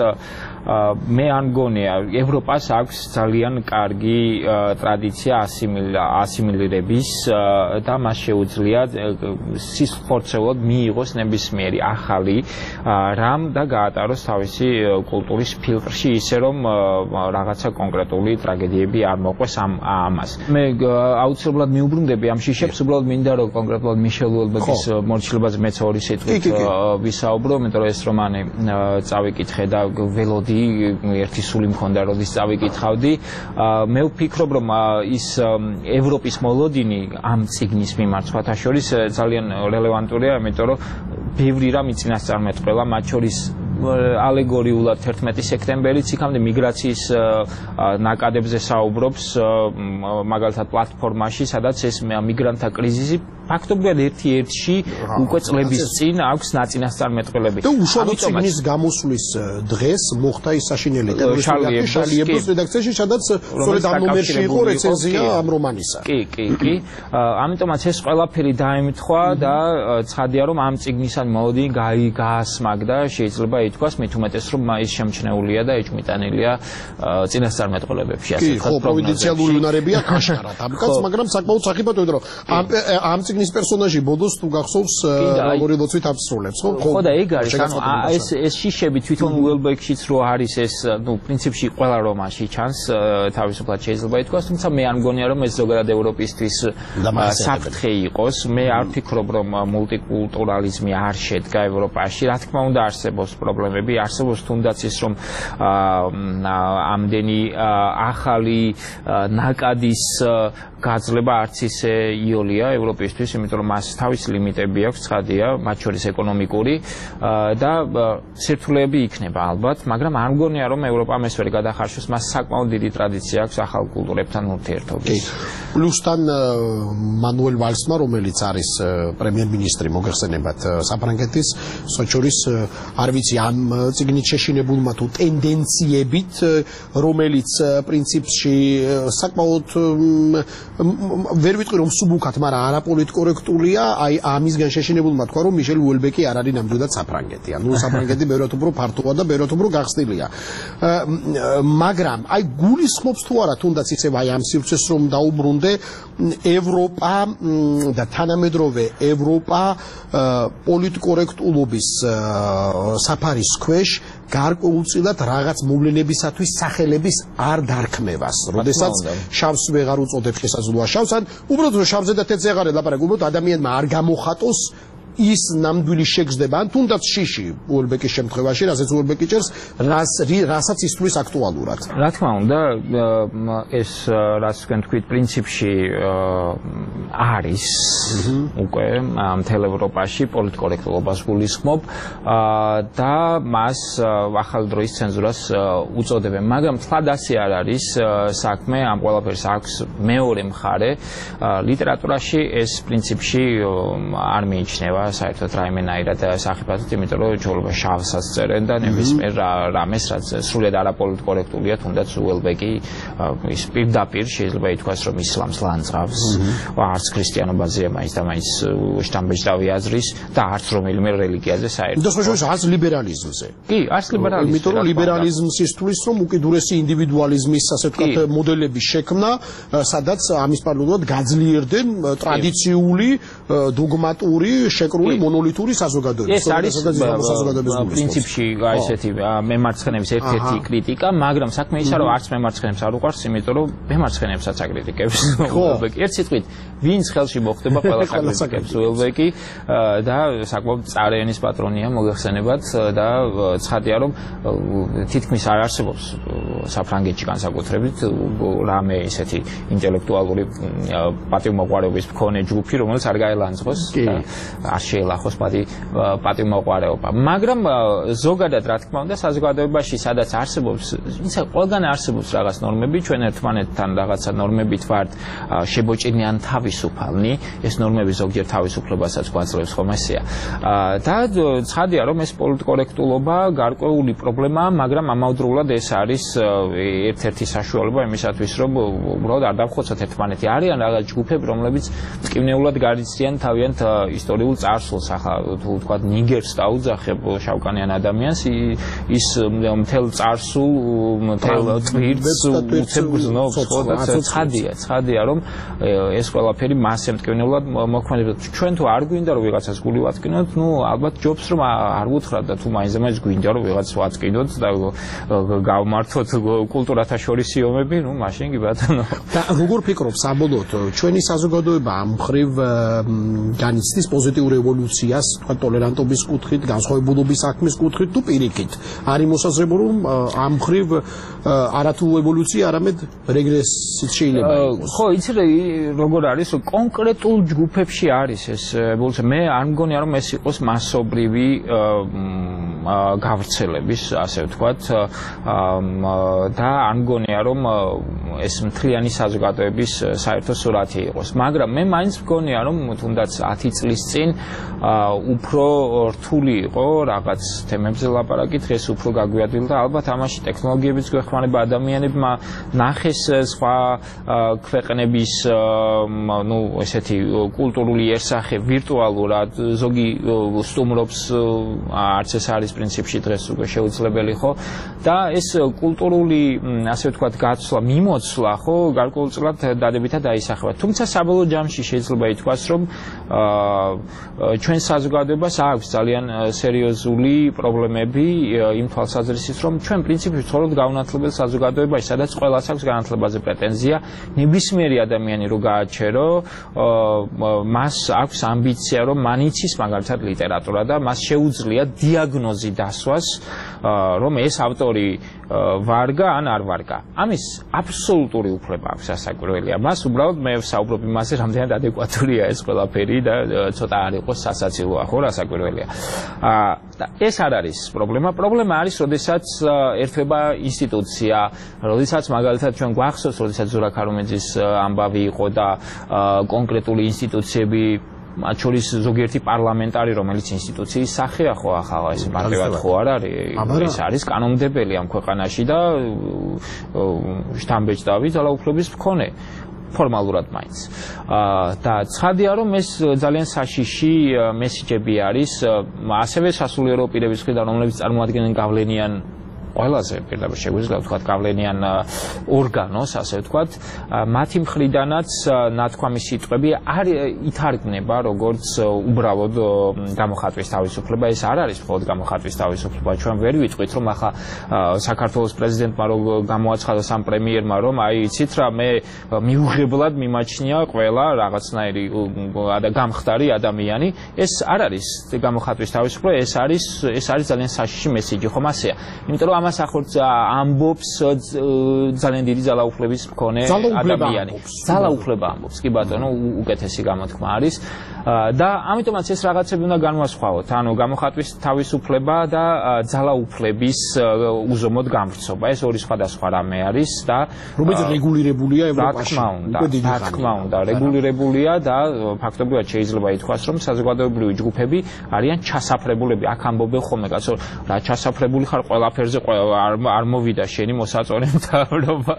მე არ მგონია ევროპას აქვს ძალიან კარგი ტრადიცია ასიმილირების და მას შეუძლია სისხლხორცეულად მიიღოს ნებისმიერი ახალი რამ და გაატაროს თავისი კულტურის ფილტრში ისე რომ რაღაცა კონკრეტული ტრაგედიები არ მოყვეს ამას. მე აუცილებლად მიუბრუნდები ამ შიშებს, უბრალოდ მინდა რომ კონკრეტულად მიშელ უელბეკის მორჩილებაზე მეც ორი სიტყვით ვისაუბრო, იმიტომ რომ ეს რომანი წავიკითხე და ველოდი ერთი სული მქონდა როდის წავიკითხავდი. მე ვფიქრობ რომ ის ევროპის მოლოდინი ამ წიგნის მიმართ სხვათა შორის ძალიან რელევანტურია, იმიტომ რომ ბევრი რამ იწინასწარმეტყველა, მათ შორის ალეგორიულად 11 სექტემბერიც იქამდე მიგრაციის ნაკადებზე საუბრობს, მაგალითად პლატფორმაში, სადაც ეს მიგრანტთა კრიზისი ფაქტობრივად ერთ-ერთში უკვე წლების წინ აქვს ნაწინასწარმეტყველები. და უშუალოდ წიგნის გამოსვლის დღეს მოხდა ის საშინელი შარლი ებროს რედაქციაში, სადაც სწორედ ამ ნომერში იყო რეცენზია ამ რომანისა. კი. ამიტომაც ეს ყველაფერი დაემთხვა და ცხადია რომ ამ წიგნისან მოლოდინი გაასმაგდა, შეიძლება ითქვას, მით უმეტეს რომ ის შემჩნეულია და ეჭვმიტანილია წინასწარმეტყველებებში, ასე ვთქვათ, პროვინციალური უნარებია ქაშკარად ამ კაცს, მაგრამ საკმაოდ სახიფათოა, რომ ამ წიგნის პერსონაჟი ბოდოს თუ გახსოვს როგორი ლოცვით აფსრულებს, ხო? ხო და ეგ არის, ანუ ეს შიშები თვითონ უელბეკშიც რო არის ეს, პრინციპში ყველა რომანში ჩანს, თავისუფლად შეიძლება ითქვას, თუმცა მე არ მგონია რომ ეს ზოგადად ევროპისთვის საფრთხე იყოს. მე არ ვფიქრობ რომ მულტიკულტურალიზმი არ შედგა ევროპაში, რა თქმა უნდა არსებობს პრობლემები, არსებობს თუნდაც ის რომ ამდენი ახალი ნაკადის გაძლება არც ისე იოლია ევროპისთვის, იმიტომ რომ მას თავისი ლიმიტები აქვს, ცხადია, მათ შორის ეკონომიკური და სირთულეები იქნება ალბათ, მაგრამ არ მგონია რომ ევროპამ ეს ვერ გადახარშოს, მას საკმაოდ დიდი ტრადიცია აქვს ახალ კულტურებთან ურთიერთობის. პლუსთან მანუელ ვალსმა, რომელიც არის პრემიერ-მინისტრი მოგეხსენებათ საფრანგეთის, სოჭურის არ ვიცი ამ წიგნით შეშინებულმა თუ ტენდენციებით, რომელიც პრინციპში საკმაოდ ვერ ვიტყვი რომ სუბუქად, მაგრამ არაპოლიტკორექტულია, აი ამისგან შეშინებულმა თქვა რომ მიშელ უელბეკი არ არის ნამდვილად საფრანგეთი. ანუ საფრანგეთი ბევრად უფრო ფართოა და ბევრად უფრო გახსნილია. მაგრამ აი გულისხმობს თუ არა თუნდაც ისევ აი ამ სივრცეს რომ დაუბრუნდე, ევროპა და თანამედროვე ევროპა პოლიტკორექტულობის საფარის ქვეშ გარკვეულწილად რაღაც მოვლენებისათვის სახელების არ დარქმევას, როდესაც შავს ვეღარ უწოდებს შესაძლოა შავს, ან უბრალოდ რომ შავზე და თეთრზე აღარ ელაპარაკ, უბრალოდ ადამიანმა არ გამოხატოს ის ნამდვილი შეგრძნება, ან თუნდაც შიში უელბეკის შემთხვევაში, რასაც უელბეკი ჭერს, რასაც ისთვის აქტუალურად. რა თქმა უნდა, ეს რაც თქვენ თქვით, პრინციპში არის უკვე მთელ ევროპაში პოლიტკორექტულობას გულისხმობ და მას ახალ დროის ცენზურას უწოდებენ, მაგრამ თლად ასე არ არის საქმე, ამ ყველაფერს აქვს მეორე მხარე. ლიტერატურაში ეს პრინციპში არ მიიჩნევა საერთოდ რაიმენაირად სახიფათოდ, იმიტომ რომ ჩვეულებრივ შავსაც წერენ და ნებისმიერ რამეს, რაც სრულად არაპოლიტკორექტულია, თუნდაც უელბეკი ის პირდაპირ შეიძლება ითქვას, რომ ისლამს ლანძღავს, არც ქრისტიანობაზეა მაინც და მაინც შთამბეჭდავი აზრის და არც რომელიმე რელიგიაზე საერთოდ. და სხვა არც ლიბერალიზმზე. კი, არც ლიბერალიზმზე. იმიტომ რომ ლიბერალიზმს ისთვის რომ უკიდურესი ინდივიდუალიზმის, ასე ვთქვათ, მოდელების შექმნა, სადაც ამის პარალელურად გაძლიერდნენ ტრადიციული, დოგმატური პიკრული მონოლითური საზოგადოება. ეს არის პრინციპში ესეთი მემარცხენეების ერთ-ერთი კრიტიკა, მაგრამ საქმე ისაა, რომ არც მემარცხენეებს არ უყვარს, იმიტომ რომ მემარცხენეებსაც აკრიტიკებს უელბეკი. ერთ სიტყვით, ვინც ხელში მოხდება, ყველას აკრიტიკებს უელბეკი და საკმაოდ წარენის პატრონია მოგეხსენებათ და ცხადია, რომ თითქმის არ არსებობს საფრანგეთში განსაკუთრებით რამე ისეთი ინტელექტუალური პატივმოყვარეობის მქონე ჯგუფი, რომელიც არ გაელანძღოს და არ შეელახოს პატივმოყვარეობა. მაგრამ ზოგადად რა თქმა უნდა საზოგადოებაში სადაც არსებობს, ისა ყველგან არსებობს რაღაც ნორმები, ჩვენ ერთმანეთთან რაღაცა ნორმებით ვართ შებოჭირნი ან თავისუფალნი, ეს ნორმები ზოგჯერ თავისუფლებასაც გვაძლევს ხომ ესეა. და ცხადია რომ ეს პოლიტკორექტულობა გარკვეული პრობლემაა, მაგრამ ამავდროულად ეს არის ერთ-ერთი საშუალება იმისათვის, რომ უბრალოდ არ დავხოცოთ ერთმანეთი. არიან რაღაც ჯგუფები, რომლებიც მტკივნეულად გარიციან თავიანთ ისტორიულ წარსულს. ახლა თუ ვთქვათ ნიგერს დაუძახებ შავკანიან ადამიანს, ის მთელ წარსულ, მთელ ტვირთს უცებგზნობს, ხო და ცხადია, რომ ეს ყველაფერი მასე მტკივნეულად მოქმედებს. ჩვენ თუ არ გვინდა რომ ვიღაცას გული ვატკინოთ, ალბათ ჯობს რომ არ უთხრათ და თუ მაინც გვინდა რომ ვიღაც ვატკინოთ და გავმართოთ კულტურათა შორისი ომები, მაშინ კი ბატონო. და როგორ ფიქრობ საბოლოოდ ჩვენი საზოგადოება ამ მხრივ განიცდის პოზიტიურ ევოლუციას, თქვა ტოლერანტობის კუთხით, განსხვავებულობის საქმის კუთხით თუ პირიქით? არის მოსაზრება რომ ამ მხრივ არათუ ევოლუცია, არამედ რეგრესიც შეიძლება იყოს. ხო, იცი როგორ არის, კონკრეტულ ჯგუფებში არის ეს ევოლუცია. მე არ მგონია რომ ეს იყოს მასობრივი გავრცელების, ასე ვთქვათ, და არ მგონია რომ ეს მთლიანი საზოგადოების საერთო სურათი იყოს. მაგრამ მე მაინც მგონია რომ თუნდაც 10 წლის წინ უფრო რთული იყო რაღაც თემებზე ლაპარაკი, დღეს უფრო გაგვიადვილდა. ალბათ ამაში ტექნოლოგიებიც გვეხმარება, ადამიანებმა ნახეს სხვა ქვეყნების ესეთი კულტურული იერსახე ვირტუალურად, ზოგი სტუმრობს, არც ეს არის პრინციპში დღეს უკვე შეუძლებელი, ხო? და ეს კულტურული, ასე ვთქვათ, გაცვლა, მიმოცვლა, ხო, გარკვეულწილად დადებითად აისახება. თუმცა საბოლოო ჯამში შეიძლება ითქვას, რომ ჩვენ საზოგადოებას აქვს ძალიან სერიოზული პრობლემები იმ თვალსაზრისით, რომ ჩვენ პრინციპში ვცხოვრობთ გაუნათლებელ საზოგადოებაში, სადაც ყველას აქვს განათლებაზე პრეტენზია. ნებისმიერი ადამიანი რო გააჩერო, მას აქვს ამბიცია, რომ მან იცის მაგალითად ლიტერატურა და მას შეუძლია დიაგნოზი დასვას, რომ ეს ავტორი ვარგა ან არ ვარგა. ამის აბსოლუტური უფლება აქვს ასაკვირველია. მას უბრალოდ მე ვსაუბრობ იმაზე, რამდენად ადეკვატურია ეს ყველაფერი და ცოტა არ იყოს სასაცილოა, ხო, ასაკვირველია. და ეს არ არის პრობლემა. პრობლემა არის, როდესაც ერთვება ინსტიტუცია, როდესაც მაგალითად ჩვენ გვახსოვს, როდესაც ზურაბ ქარუმეძის ამბავი იყო და კონკრეტული ინსტიტუციები, მათ შორის ზოგიერთი პარლამენტარი, რომელიც ინსტიტუციის სახეა, ხო, ახლა ეს მარტივად ხო არ არის, ეს არის კანონმდებელი ამ ქვეყანაში და შთამბეჭდავი ძალაუფლების მქონე. ფორმალურად მაინც. და ცხადია, რომ ეს ძალიან საშიში მესიჯები არის, ასევე სასულიერო პირების მხრიდან, რომლებიც წარმოადგენენ გავლენიან ყველაზე პირდაპირ შეგვიძლია ვთქვათ გავლენიან ორგანოს, ასე ვთქვათ, მათი მხრიდანაც ნათქვამი სიტყვები არ ითარგმნება როგორც უბრალოდ გამოხატვის თავისუფლება. ეს არ არის მხოლოდ გამოხატვის თავისუფლება. ჩვენ ვერ ვიტყვით, რომ ახლა საქართველოს პრეზიდენტმა რო გამოაცხადა სამ პრემიერმა, რომ აი იცით რა, მე მიუღებლად მიმაჩნია ყველა რაღაცნაირი გამხდარი ადამიანი. ეს არ არის გამოხატვის თავისუფლება, ეს არის ძალიან საშიში მესიჯი, ხომ ასეა. იმიტომ რომ ამას ახორც ამბობს ძალიან დიდი ძალაუფლების მქონე ადამიანი. ძალაუფლება ამბობს, კი ბატონო, უკეთესი გამოთქმა არის. და ამიტომაც ეს რაღაცები უნდა განვასხვაოთ. ანუ გამოხატვის თავისუფლება და ძალაუფლების უზომოდ გამვრცობა. ეს ორი სხვადასხვა რამე არის და რომელიც რეგულირებულია ევროპაში. რა თქმა უნდა, რეგულირებულია და ფაქტობრივად შეიძლება ითქვას, რომ საზოგადოებრივი ჯგუფები არიან ჩასაფრებულები. აქ ამბობენ ხოლმე, კაცო, რა ჩასაფრებული ხარ ყველაფერზე, არ მოვიდა შენი მოსაწონი მთავრობა.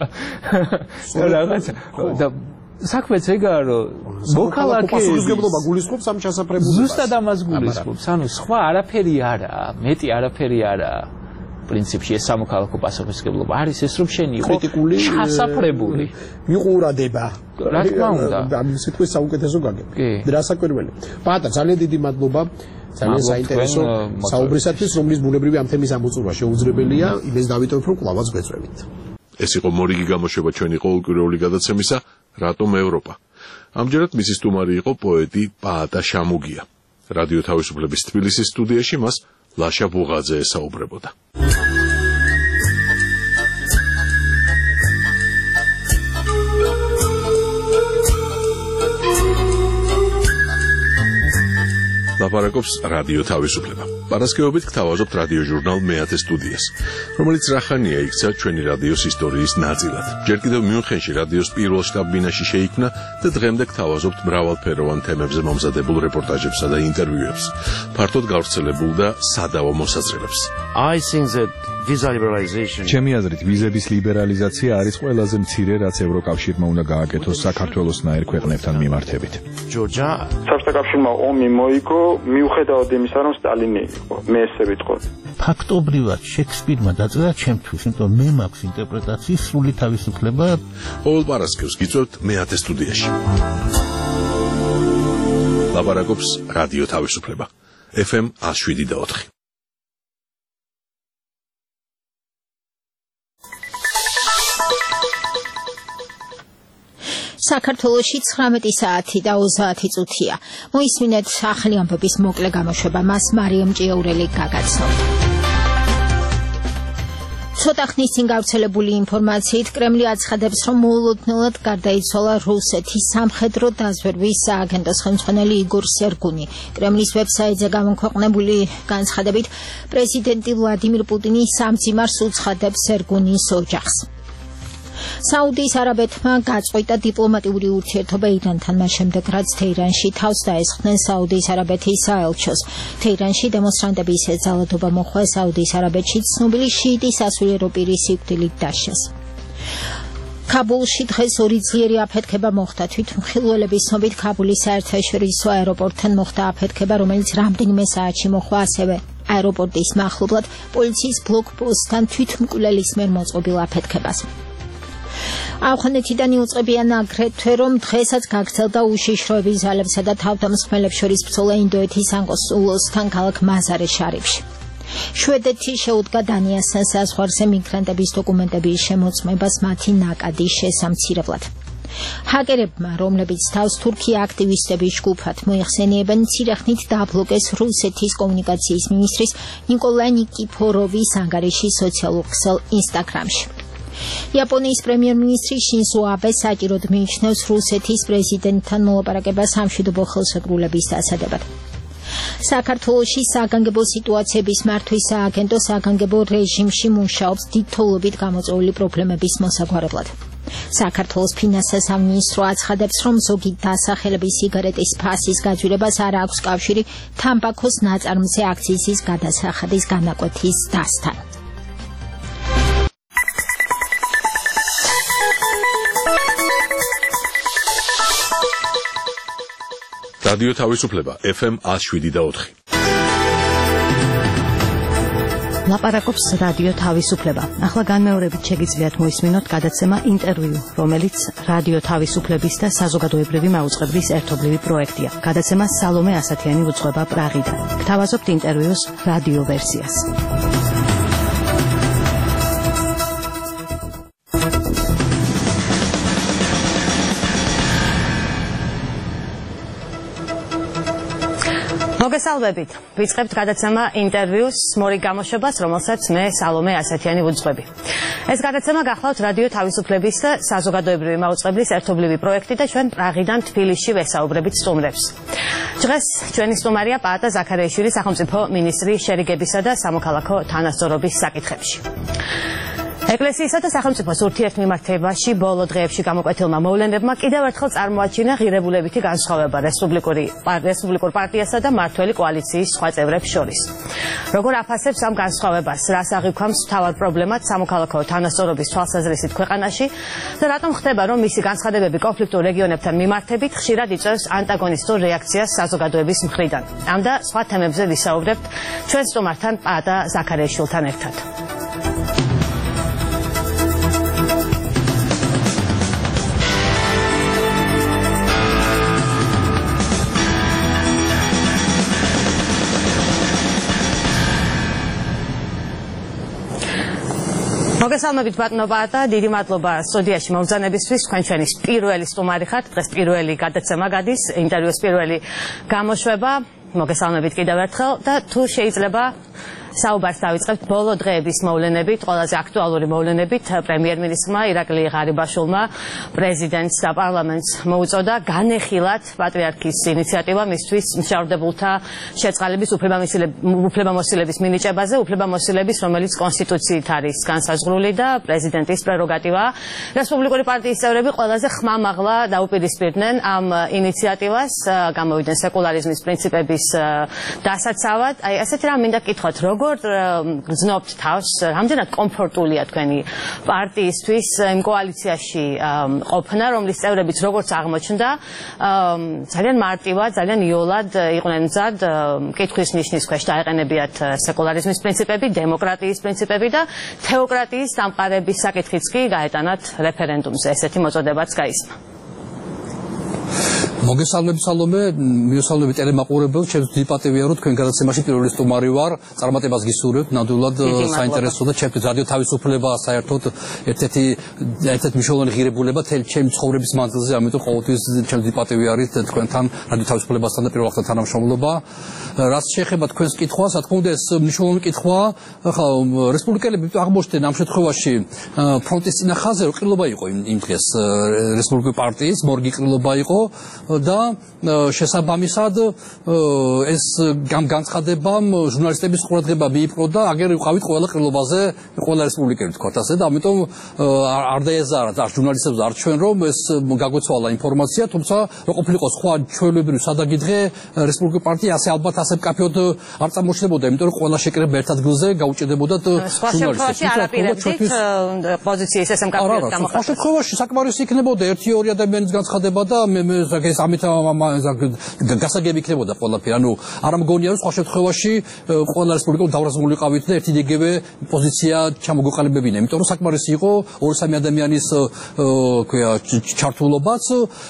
რაღაცა და საქმეც ეგაა, რომ მოქალაქეების პასუხისმგებლობა გულისხმობს ამ ჩასაფრებულებას. ზუსტად ამას გულისხმობს. ანუ სხვა არაფერი არაა, მეტი არაფერი არაა. პრინციპში ეს სამოქალაქო პასუხისმგებლობა არის ეს რომ შენ იყო ჩასაფრებული მიყურადება რა თქმა უნდა ამ სიტყვის საუკეთესო გაგება დრასაკვირველი პატა ძალიან დიდი მადლობა ძალიან საინტერესო საუბრისათვის რომლის ბუნებრივი ამ თემის ამოწურვა შეუძლებელია იმეს დავიტოვებ რომ კლავაც გვეწვევით ეს იყო მორიგი გამოშვება ჩვენი ყოველკვირეული გადაცემისა რატომ ევროპა ამჯერად მისი სტუმარი იყო პოეტი პაატა შამუგია რადიო თავისუფლების თბილისის სტუდიაში მას ლაშა ბუღაძე ესაუბრებოდა ლაპარაკობს რადიო თავისუფლება. პარასკევობით გთავაზობთ რადიო ჟურნალ მეათე სტუდიას, რომელიც რახანია იქცა ჩვენი რადიოს ისტორიის ნაწილად. ჯერ კიდევ მიუნხენში რადიოს პირველ შტაბ-ბინაში შეიქმნა და დღემდე გთავაზობთ მრავალფეროვან თემებზე მომზადებულ რეპორტაჟებსა და ინტერვიუებს. ფართოდ გავრცელებულ და სადავო მოსაზრებებს. I think that visa liberalization ჩემი აზრით ვიზების ლიბერალიზაცია არის ყველაზე მცირე რაც ევროკავშირმა უნდა გააკეთოს საქართველოსნაირ ქვეყნებთან მიმართებით. Georgia საბჭოთა კავშირმა ომი მოიგო მიუხედავად იმისა რომ სტალინი იყო მე ესე ვიტყოდი ფაქტობრივად შექსპირმა დაწერა ჩემთვის იმიტომ მე მაქვს ინტერპრეტაციის სრული თავისუფლება ყოველ პარასკევს გიწევთ მეათე სტუდიაში ლაპარაკობს რადიო თავისუფლება FM 107.4 საქართველოში 19 საათი და 30 წუთია. მოისმინეთ ახალი ამბების მოკლე გამოშვება, მას მარიამ ჭიაურელი გაგაცნობდა. ცოტა ხნის წინ გავრცელებული ინფორმაციით კრემლი აცხადებს, რომ მოულოდნელად გარდაიცვალა რუსეთის სამხედრო დაზვერვის სააგენტოს ხელმძღვანელი იგორ სერგუნი. კრემლის ვებსაიტზე გამონქვეყნებული განცხადებით, პრეზიდენტი ვლადიმირ პუტინი სამძიმარს უცხადებს სერგუნის ოჯახს. საუდის არაბეთმა გაწყვიტა დიპლომატიური ურთიერთობა ირანთან მას შემდეგ, რაც თეირანში თავს დაესხნენ საუდის არაბეთის საელჩოს. თეირანში დემონსტრანტების ეძალადობა მოხდა საუდის არაბეთში ცნობილი შიიტის სასულიერო პირის სიკვდილით დასჯას. ქაბულში დღეს ორი ძლიერი აფეთქება მოხდა. თვითმხილველების ცნობით ქაბულის საერთაშორისო აეროპორტთან მოხდა აფეთქება, რომელიც რამდენიმე საათში მოხდა ასევე აეროპორტის მახლობლად პოლიციის ბლოკპოსტთან თვითმკვლელის მიერ მოწყობილ აფეთქებას. ავღანეთიდან იუწყებიან აგრეთვე, რომ დღესაც გაგრძელდა უშიშროების ძალებსა და თავდამსხმელებს შორის ბრძოლა ინდოეთის საკონსულოსთან ქალაქ მაზარე შარიფში. შვედეთი შეუდგა დანიასთან საზღვარზე მიგრანტების დოკუმენტების შემოწმებას მათი ნაკადის შესამცირებლად. ჰაკერებმა, რომლებიც თავს თურქია აქტივისტების ჯგუფად მოიხსენიებენ, მცირე ხნით დააბლოკეს რუსეთის კომუნიკაციის მინისტრის ნიკოლაი ნიკიფოროვის ანგარიში სოციალურ ქსელ ინსტაგრამში. იაპონიის პრემიერ-მინისტრი შინზო აბე საჭიროდ მიიჩნევს რუსეთის პრეზიდენტთან მოლაპარაკებას სამშვიდობო ხელშეკრულების დასადებად. საქართველოში საგანგებო სიტუაციების მართვის სააგენტო საგანგებო რეჟიმში მუშაობს დიდ თოვლობით გამოწვეული პრობლემების მოსაგვარებლად. საქართველოს ფინანსთა სამინისტრო აცხადებს, რომ ზოგი დასახელების სიგარეტის ფასის გაძვირებას არ აქვს კავშირი თამბაქოს ნაწარმზე აქციზის გადასახადის განაკვეთის დასთან. რადიო თავისუფლება FM 107.4 ლაპარაკობს რადიო თავისუფლება. ახლა განმეორებით შეგიძლიათ მოისმინოთ გადაცემა ინტერვიუ, რომელიც რადიო თავისუფლების და საზოგადოებრივი მაუწყებლის ერთობლივი პროექტია. გადაცემა სალომე ასათიანი უძღვება პრაღიდან. გთავაზობთ ინტერვიუს რადიო ვერსიას. მოგესალმებით. ვიწყებთ გადაცემა ინტერვიუს მორიგ გამოშვებას, რომელსაც მე სალომე ასათიანი ვუძღვები. ეს გადაცემა გახლავთ რადიო თავისუფლების და საზოგადოებრივი მაუწყებლის ერთობლივი პროექტი და ჩვენ პრაღიდან თბილისში ვესაუბრებით სტუმრებს. დღეს ჩვენი სტუმარია პაატა ზაქარიაშვილი, სახელმწიფო მინისტრი შერიგებისა და სამოქალაქო თანასწორობის საკითხებში. ეკლესიისა და სახელმწიფოს ურთიერთმიმართებაში ბოლო დღეებში გამოკვეთილმა მოვლენებმა კიდევ ერთხელ წარმოაჩინა ღირებულებითი განსხვავება რესპუბლიკურ პარტიასა და მმართველი კოალიციის სხვა წევრებს შორის. როგორ აფასებს ამ განსხვავებას, რას აღიქვამს მთავარ პრობლემად სამოქალაქო თანასწორობის თვალსაზრისით ქვეყანაში და რატომ ხდება, რომ მისი განცხადებები კონფლიქტურ რეგიონებთან მიმართებით ხშირად იწვევს ანტაგონისტურ რეაქციას საზოგადოების მხრიდან. ამ და სხვა თემებზე ვისაუბრებთ ჩვენ სტუმართან პაატა ზაქარიაშვილთან ერთად. მოგესალმებით ბატონო ბატა, დიდი მადლობა სტუდიაში მომბრძანებისთვის. თქვენ ჩვენი პირველი სტუმარი ხართ. დღეს პირველი გადაცემა გადის, ინტერვიუს პირველი გამოშვება. მოგესალმებით კიდევ ერთხელ და თუ შეიძლება საუბარს დავიწყებთ ბოლო დღეების მოვლენებით, ყველაზე აქტუალური მოვლენებით. პრემიერ-მინისტრმა ირაკლი ღარიბაშვილმა პრეზიდენტს და პარლამენტს მოუწოდა განეხილათ პატრიარქის ინიციატივა მისთვის მშრალდებულთა შეწყალების უფლებამოსილების მინიჭებაზე, უფლებამოსილების, რომელიც კონსტიტუციით არის განსაზღვრული და პრეზიდენტის პრეროგატივაა. რესპუბლიკური პარტიის წევრები ყველაზე ხმამაღლა დაუპირისპირდნენ ამ ინიციატივას, გამოვიდნენ სეკულარიზმის პრინციპების დასაცავად. აი, ასეთი რამ მინდა გკითხოთ, როგორ გრძნობთ თავს, რამდენად კომფორტულია თქვენი პარტიისთვის იმ კოალიციაში ყოფნა, რომლის წევრებიც როგორც აღმოჩნდა, ძალიან მარტივად, ძალიან იოლად იყვნენ მზად კითხვის ნიშნის ქვეშ დაეყენებიათ სეკულარიზმის პრინციპები, დემოკრატიის პრინციპები და თეოკრატიის დამყარების საკითხიც კი გაეტანათ რეფერენდუმზე. ესეთი მოწოდებაც გაისმა. მოგესალმებით სალომე, მიესალმებით ტელემაყურებელს, ჩემს დიდი პატივია რომ თქვენ გადაცემაში პირველი სტუმარი ვარ, წარმატებას გისურვებთ, ნამდვილად საინტერესო და ჩემთვის რადიო თავისუფლება საერთოდ ერთ-ერთი მნიშვნელოვანი ღირებულება თელ ჩემი ცხოვრების მანძილზე, ამიტომ ყოველთვის ჩემს დიდი პატივი არის თქვენთან რადიო თავისუფლებასთან და პირველ რიგში თანამშრომლობა. რაც შეეხება თქვენს კითხვას, რა თქმა უნდა ეს მნიშვნელოვანი კითხვაა, ხა რესპუბლიკელები აღმოჩნდნენ ამ შემთხვევაში ფრონტის წინა ხაზზე, რომ ყრილობა იყო იმ დღეს რესპუბლიკური პარტიის, მორგი ყრილობა იყო და შესაბამისად ეს განცხადებამ ჟურნალისტების ყურადღება მიიპყრო და აგერ ვიყავით ყველა ყრილობაზე, ყველა რესპუბლიკელი თქვათ ასე და ამიტომ არ დაეზარა და ჟურნალისტებს არ ჩვენ რომ ეს გაგვეცვალა ინფორმაცია, თუმცა რო ყოფილიყო სხვა ჩვეულებრივი სადაგიდღე რესპუბლიკური პარტია ასე ალბათ ასე მკაფიოდ არ წამოჩნდებოდა, იმიტომ რომ ყველა შეკრება ერთ ადგილზე გაუჭედებოდათ ჟურნალისტებს. არაპირებდით პოზიციის ესე მკაფიოდ გამოხატვა. სხვა შემთხვევაში საკმარისი იქნებოდა 1-2 ადამიანის განცხადება და ეს ამით გასაგები იქნებოდა ყველაფერი. ანუ არ მგონია რომ სხვა შემთხვევაში ყველა რესპუბლიკა დავრაზმული ყავით და ერთი დეგევე პოზიცია ჩამოგოყალიბებინა. იმიტომ რომ საკმარისი იყო 2-3 ადამიანის ჩართულობაც.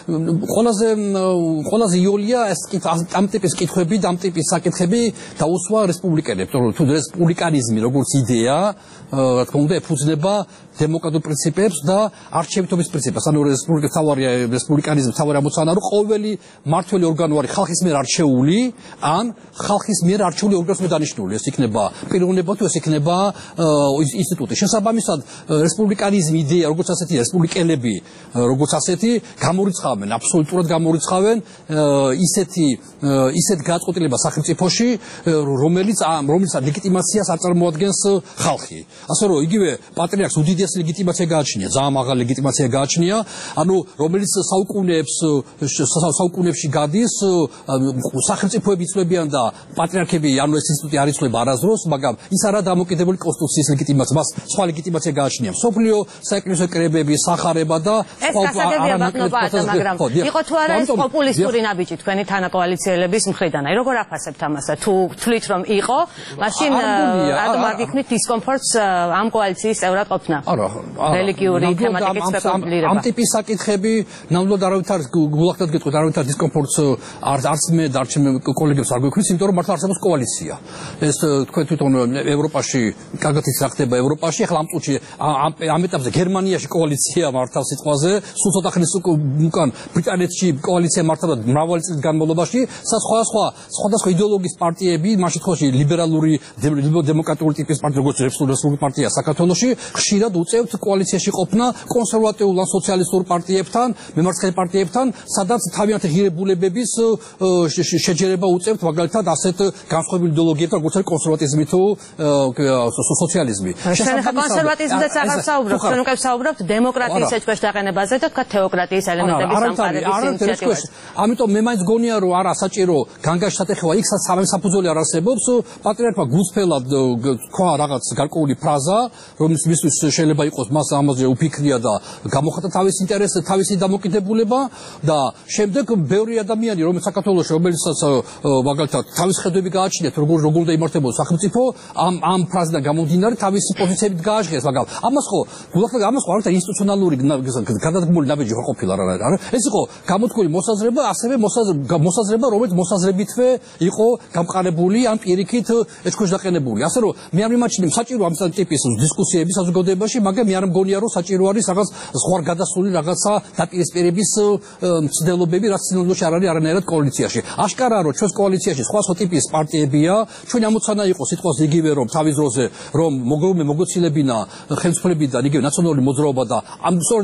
ყველაზე იოლია ეს ამ ტიპის კითხვები და ამ ტიპის საკითხები დაუსვა რესპუბლიკელებს. თუ რესპუბლიკანიზმი როგორც იდეა, რა თქმა უნდა, ეფუძნება დემოკრატიულ პრინციპებს და არჩევითობის პრინციპებს. ანუ რესპუბლიკანიზმის თავარი ამოცანა რომ ყოველი მმართველი ორგანო არის ხალხის მიერ არჩეული, ან ხალხის მიერ არჩეული ორგანოს მიერ დანიშნული. ეს იქნება პიროვნება თუ ეს იქნება ინსტიტუტი. შესაბამისად, რესპუბლიკანიზმის იდეა, როგორც ასეთი, რესპუბლიკელები, როგორც ასეთი, გამორიცხავენ, აბსოლუტურად გამორიცხავენ ისეთ გადაწყვეტილება სახელმწიფოში, რომელიც ლეგიტიმაციას არ წარმოადგენს ხალხი. ასე რომ იგივე პატრიარქს უდიდესი ლეგიტიმაცია გააჩნია, ძალიან მაღალი ლეგიტიმაცია გააჩნია, ანუ რომელიც საუკუნეებში გადის, სახელმწიფოები იცვლებიან და პატრიარქები, ანუ ეს ინსტიტუტი არ იცვლება არასდროს, მაგრამ ის არა დამოკიდებული კონსტიტუციის ლეგიტიმაცია, მას სხვა ლეგიტიმაცია გააჩნია. მსოფლიო საეკლესიო კრებები, სახარება და სხვა მაგრამ იყო თუ არა ეს პოპულისტური ნაბიჯი თქვენი თანაკოალიციელების მხრიდან? აი როგორ აფასებთ ამასა? თუ თვლით რომ იყო, მაშინ რატომ არ გიქმნით დისკომფორტს ამ კოალიციის წევრად ყოფნა? რელიგიური თემატიკის სპეკულირება. ამ ტიპის საკითხები ნამდვილად არავით არ გულახდათ გეტყვით, არავით არ დისკომფორტს არც მე და არც ჩემი კოლეგებს არ გვექვის, იმიტომ რომ მართლა არსებობს კოალიცია. ეს თქვენ თვითონ ევროპაში კარგად იცით რა ხდება ევროპაში, ახლა ამ წუთში ამ ეტაპზე გერმანიაში კოალიცია მართავს სიტყვაზე, სულ ცოტა ხნის უკან ბრიტანეთში კოალიცია მართავდა მრავალი წლის განმავლობაში, სხვადასხვა იდეოლოგიის პარტიები, მაშინ შემთხვევაში ლიბერალური დემოკრატიული ტიპის პარტია, როგორც რესპუბლიკური პარტია საქართველოში, ხშირად უწევთ კოალიციაში ყოფნა კონსერვატიულ ან სოციალისტურ პარტიებთან, მემარცხენე პარტიებთან, სადაც თავიანთი ღირებულებების შეჯერება უწევთ, მაგალითად, ასეთ განსხვავებული იდეოლოგიებთან, როგორც არის კონსერვატიზმი თუ სოციალიზმი. კონსერვატიზმზეც აღარ ვსაუბრობთ, ჩვენ უკვე ვსაუბრობთ დემოკრატიის ეჭვქვეშ დაყენებაზე და თქვა თეოკრატიის ელემენტების სამყარების ინიციატივაზე. ამიტომ მე მაინც გონია, რომ არა საჭირო განგაში შეთეხება, იქ საფუძველი არ არსებობს, პატრიარქმა გულწრფელად თქვა რაღაც გარკვეული ფრაზა, რომელიც მისთვის შეიძლება იყოს მას ამაზე უფიქრია და გამოხატა თავის ინტერესზე, თავისი დამოკიდებულება და შემდეგ ბევრი ადამიანი, რომელიც საქართველოში, რომელსაც მაგალითად თავის ხედვები გააჩნიათ, როგორ უნდა იმართებოდეს სახელმწიფო, ამ ფრაზიდან გამომდინარე თავისი პოზიციებით გააჟღეს, მაგრამ ამას ხო არაერთი ინსტიტუციონალური გადადგმული ნაბიჯი ხო ყოფილა რა. ეს იყო გამოთქმული მოსაზრება, ასევე მოსაზრება, რომელიც მოსაზრებითვე იყო გამყარებული ან პირიქით ეჭქვეშ დაყენებული. ასე რომ მე არ მიმაჩნია საჭირო ამ ტიპის დისკუსიები საზოგადოებაში, მაგრამ მე არ მგონია რომ საჭირო არის რაღაც სხვა გადასული რაღაცა დაპირისპირების მცდელობები, რაც სინამდვილეში არ არის არანაირად კოალიციაში. აშკარაა რომ ჩვენს კოალიციაში სხვა ტიპის პარტიებია, ჩვენი ამოცანა იყო სიტყვას იგივე რომ თავის დროზე რომ მოგოცილებინა ხელისუფლებიდან იგივე ნაციონალური მოძრაობა და ამ სწორედ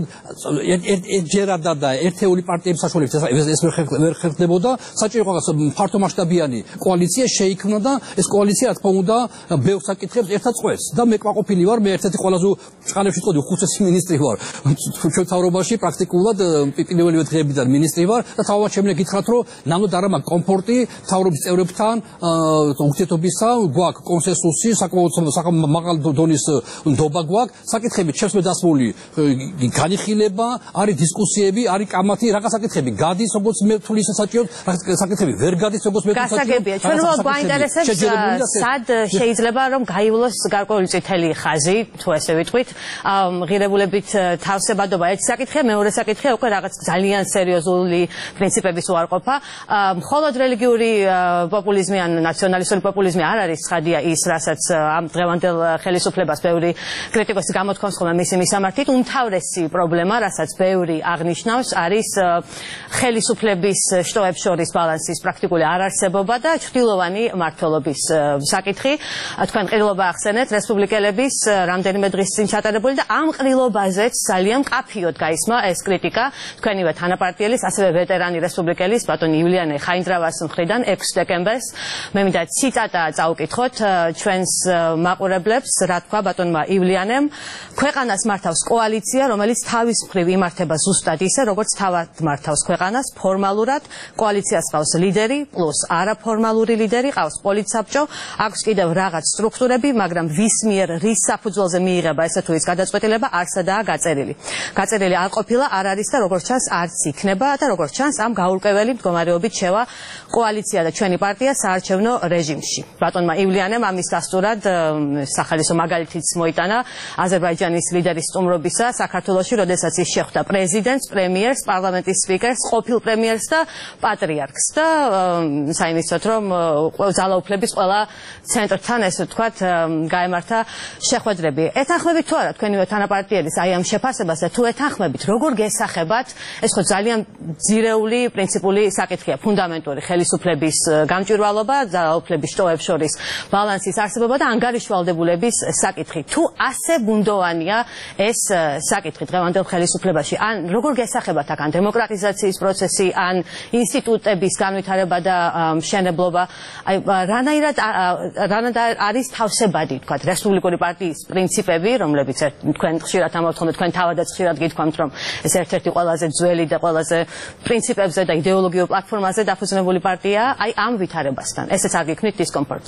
ერთჯერადა და ერთეული პარტიების საშუალებით ეს ვერ ხერხდებოდა, საჭირო იყო რაღაც ფართომასშტაბიანი კოალიცია შეიქმნა და ეს კოალიცია რა თქმა უნდა ბევრ საკითხებს ერთად წყვეტს და მე კვაყოფილი ვარ, მე ერთ-ერთი ყველაზე წყალებში ვიტყოდი უხუცესი მინისტრი ვარ ჩვენ თავრობაში პრაქტიკულად პირველივე დღეებიდან მინისტრი ვარ და თავად შემიძლია გითხრათ რომ ნამდვილად არ მაქვს კომფორტი თავრობის წევრებთან ურთიერთობისა, გვაქვს კონსენსუსი, საკმაოდ მაღალ დონის ნდობა გვაქვს, საკითხები ჩემს მე დასმული განიხილება, არის დისკუსიები, არის კამათი, რაღაც საკითხები გადის, როგორც მე თვლი საჭიროდ, რაღაც საკითხები ვერ გადის, როგორც მე თვლი საჭიროდ. გასაგებია, ჩვენ რომ გვაინტერესებს სად შეიძლება რომ გაივლოს გარკვეული წითელი ხაზი, თუ ესე ვიტყვით, ღირებულებით თავსებადობა ერთი საკითხია, მეორე საკითხია უკვე რაღაც ძალიან სერიოზული პრინციპების უარყოფა. მხოლოდ რელიგიური პოპულიზმი ან ნაციონალისტური პოპულიზმი არ არის ცხადია ის, რასაც ამ დღევანდელ ხელისუფლებას ბევრი კრიტიკოსი გამოთქვამს ხოლმე მისი მისამართით. უმთავრესი პრობლემა, რასაც ბევრი აღნიშნავს, არის ხელისუფლების შტოებს შორის ბალანსის პრაქტიკული არარსებობა და ჩრდილოვანი მმართველობის საკითხი. თქვენ ყრილობა ახსენეთ რესპუბლიკელების რამდენიმე დღის წინ ჩატარებული და ამ ყრილობაზეც ძალიან მკაფიოდ გაისმა ეს კრიტიკა თქვენივე თანაპარტიელის, ასევე ვეტერანი რესპუბლიკელის ბატონი ივლიანე ხაინდრავას მხრიდან 6 დეკემბერს. მე მინდა ციტატა წავუკითხოთ ჩვენს მაყურებლებს, რა თქვა ბატონმა ივლიანემ. ქვეყანას მართავს კოალიცია, რომელიც თავის მხრივ იმართება ზუსტად ისე, როგორც თავად მართავს ქვეყანას, ფორმალურად. კოალიციას ყავს ლიდერი, პლუს არაფორმალური ლიდერი, ყავს პოლიტსაბჭო, აქვს კიდევ რაღაც სტრუქტურები, მაგრამ ვის მიერ რის საფუძველზე მიიღება ესე თუ ის გადაწყვეტილება არსადაა გაწერილი. გაწერილი არ ყოფილა, არ არის და როგორც ჩანს არც იქნება და როგორც ჩანს ამ გაურკვეველი მდგომარეობით შევა კოალიცია და ჩვენი პარტია საარჩევნო რეჟიმში. ბატონმა ივლიანემ ამის დასტურად სახალისო მაგალითიც მოიტანა აზერბაიჯანის ლიდერის სტუმრობისა საქართველოში, როდესაც ის შეხვდა პრეზიდენტს, პრემიერს, პარლამენტის სპიკერს, ყოფილ პრემიერს და პატრიარქს და საინისწოდ რომ ძალაუფლების ყველა ცენტრთან ესე ვთქვათ გაემართა შეხვედრები. ეთანხმებით თუ არა თქვენივე თანაპარტიელის აი ამ შეფასებას და თუ ეთანხმებით, როგორ გესახებათ, ეს ხო ძალიან ძირეული პრინციპული საკითხია, ფუნდამენტური ხელისუფლების გამჭვირვალობა, ძალაუფლების შტოებს შორის ბალანსის არსებობა და ანგარიშვალდებულების საკითხი. თუ ასე ბუნდოვანია ეს საკითხი დღევანდელ ხელისუფლებაში, ან როგორ გესახებათ აქ ან დემოკრატიზაციის პროცესი, ან ინსტიტუტების განვითარება და მშენებლობა, აი რანაირად არის თავსებადი, თქვათ, რესპუბლიკური პარტიის პრინციპები, რომლებიც თქვენ ხშირად ამბობთ, თქვენ თავადაც ხშირად გითქვამთ, რომ ეს ერთ-ერთი ყველაზე ძველი და ყველაზე პრინციპებზე და იდეოლოგიურ პლატფორმაზე დაფუძნებული პარტიაა, აი ამ ვითარებასთან. ესეც არ გიქმნით დისკომფორტს.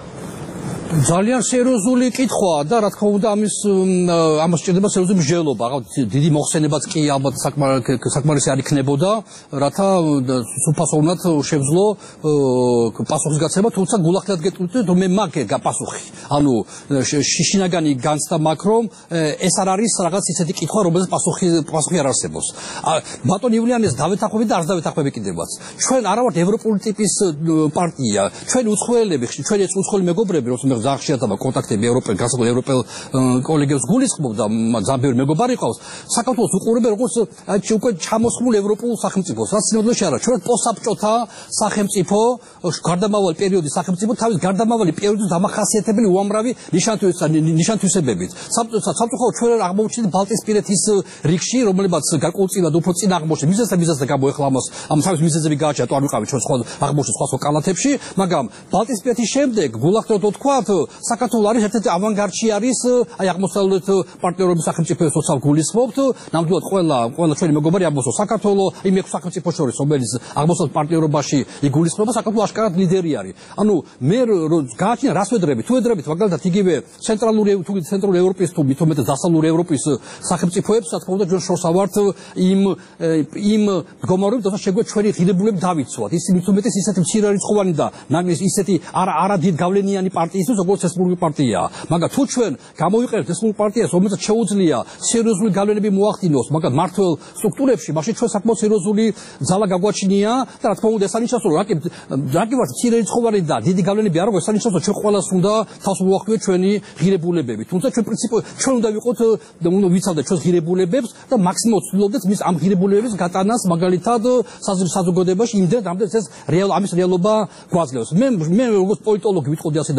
ძალიან სერიოზული კითხვაა და რა თქმა უნდა ამას სჭირდება სერიოზული მსჯელობა. დიდი მოხსენებაც კი ალბათ საკმარისი არ იქნებოდა, რათა სუფასოვნად შევძლო პასუხისგაცემა, თუმცა გულახდილად გეტყვით, რომ მე მაქვს პასუხი. ანუ შინაგანი განცდა მაქვს, რომ ეს არ არის რაღაც ისეთი კითხვა, რომელზეც პასუხი არ არსებობს. ბატონ ივლიანეს დავეთანხმები და არ დავეთანხმები კიდევაც. ჩვენ არა ვართ ევროპული ტიპის პარტია. ჩვენი უცხოელები, ჩვენი უცხოელი მეგობრები, რომ ძალიან ხშირად კონტაქტები განსაკუთრებით ევროპელ კოლეგებს გულისხმობდა, ძალიან ბევრი მეგობარი ყავს. საქართველოს უყურებენ როგორც უკვე ჩამოსხმულ ევროპულ სახელმწიფოს. რაც სინამდვილეში არა. ჩვენ პოსაბჭოთა სახელმწიფო, გარდამავალი პერიოდის სახელმწიფო, თავის გარდამავალი პერიოდის დამახასიათებელი უამრავი ნიშან-თვისებებით. სამწუხაროდ ჩვენ აღმოჩნდით ბალტიისპირეთის რიგში, რომლებაც გარკვეულწილად უფრო წინ აღმოჩნდა. მიზეზთა გამო ეხლა ამ თავის მიზეზები გააჩნია, თუ არ ვიყავით ჩვენ სხვა აღმოჩნდა სხვა კალათებში, მაგრამ ბალტიისპირეთის შემდეგ გულახდილად ვთქვათ, მაგალითად საქართველოს არის ერთ-ერთი ავანგარდში არის აი აღმოსავლეთ პარტნიორობის სახელმწიფოებსაც გულისხმობთ ნამდვილად ყველა ჩვენი მეგობარი აღმოსავლეთ საქართველოს იმ 6 სახელმწიფოს შორის რომელიც აღმოსავლეთ პარტნიორობაში იგულისხმება საქართველოს აშკარად ლიდერი არის ანუ მე გააჩნია რას ვედრები თუ ვედრებით მაგალითად იგივე ცენტრალური ევროპის თუ მithumet დასავლური ევროპის სახელმწიფოებსაც თქონდა ჩვენ შორს ავართ იმ მდგომარეობებს რასაც შეგვიძლია ჩვენი ღირებულები დავიცვათ ის მithumet ისეთი მცირე რიცხოვანი და ისეთი არა დიდ გავლენიანი პარტიისთვის როგორც რესპუბლიკური პარტიაა მაგრამ თუ ჩვენ გამოვიყენებთ რესპუბლიკურ პარტიას რომელსაც შეუძლია სერიოზული გავლენები მოახდინოს მაგრამ მართლ სტრუქტურებში მაშინ ჩვენ საკმაოდ სერიოზული ძალა გაგვაჩნია და რა თქმა უნდა ეს ანიშნავს რომ რაკი ვართ მცირე რიცხოვანი და დიდი გავლენები არ აქვს ეს ანიშნავს რომ ჩვენ ყველას უნდა თავს მოახდიოთ ჩვენი ღირებულებები თუმცა ჩვენ პრინციპი ჩვენ უნდა ვიყოთ უნდა ვიცავდეთ ჩვენს ღირებულებებს და მაქსიმალურად ვცდილობდეთ მის ამ ღირებულებების გატანას მაგალითად საზოგადოებაში იმდენ რამდენიც ეს ამის რეალობა გვაძლევს მე როგორც პოლიტოლოგი ვიტყოდი ასე და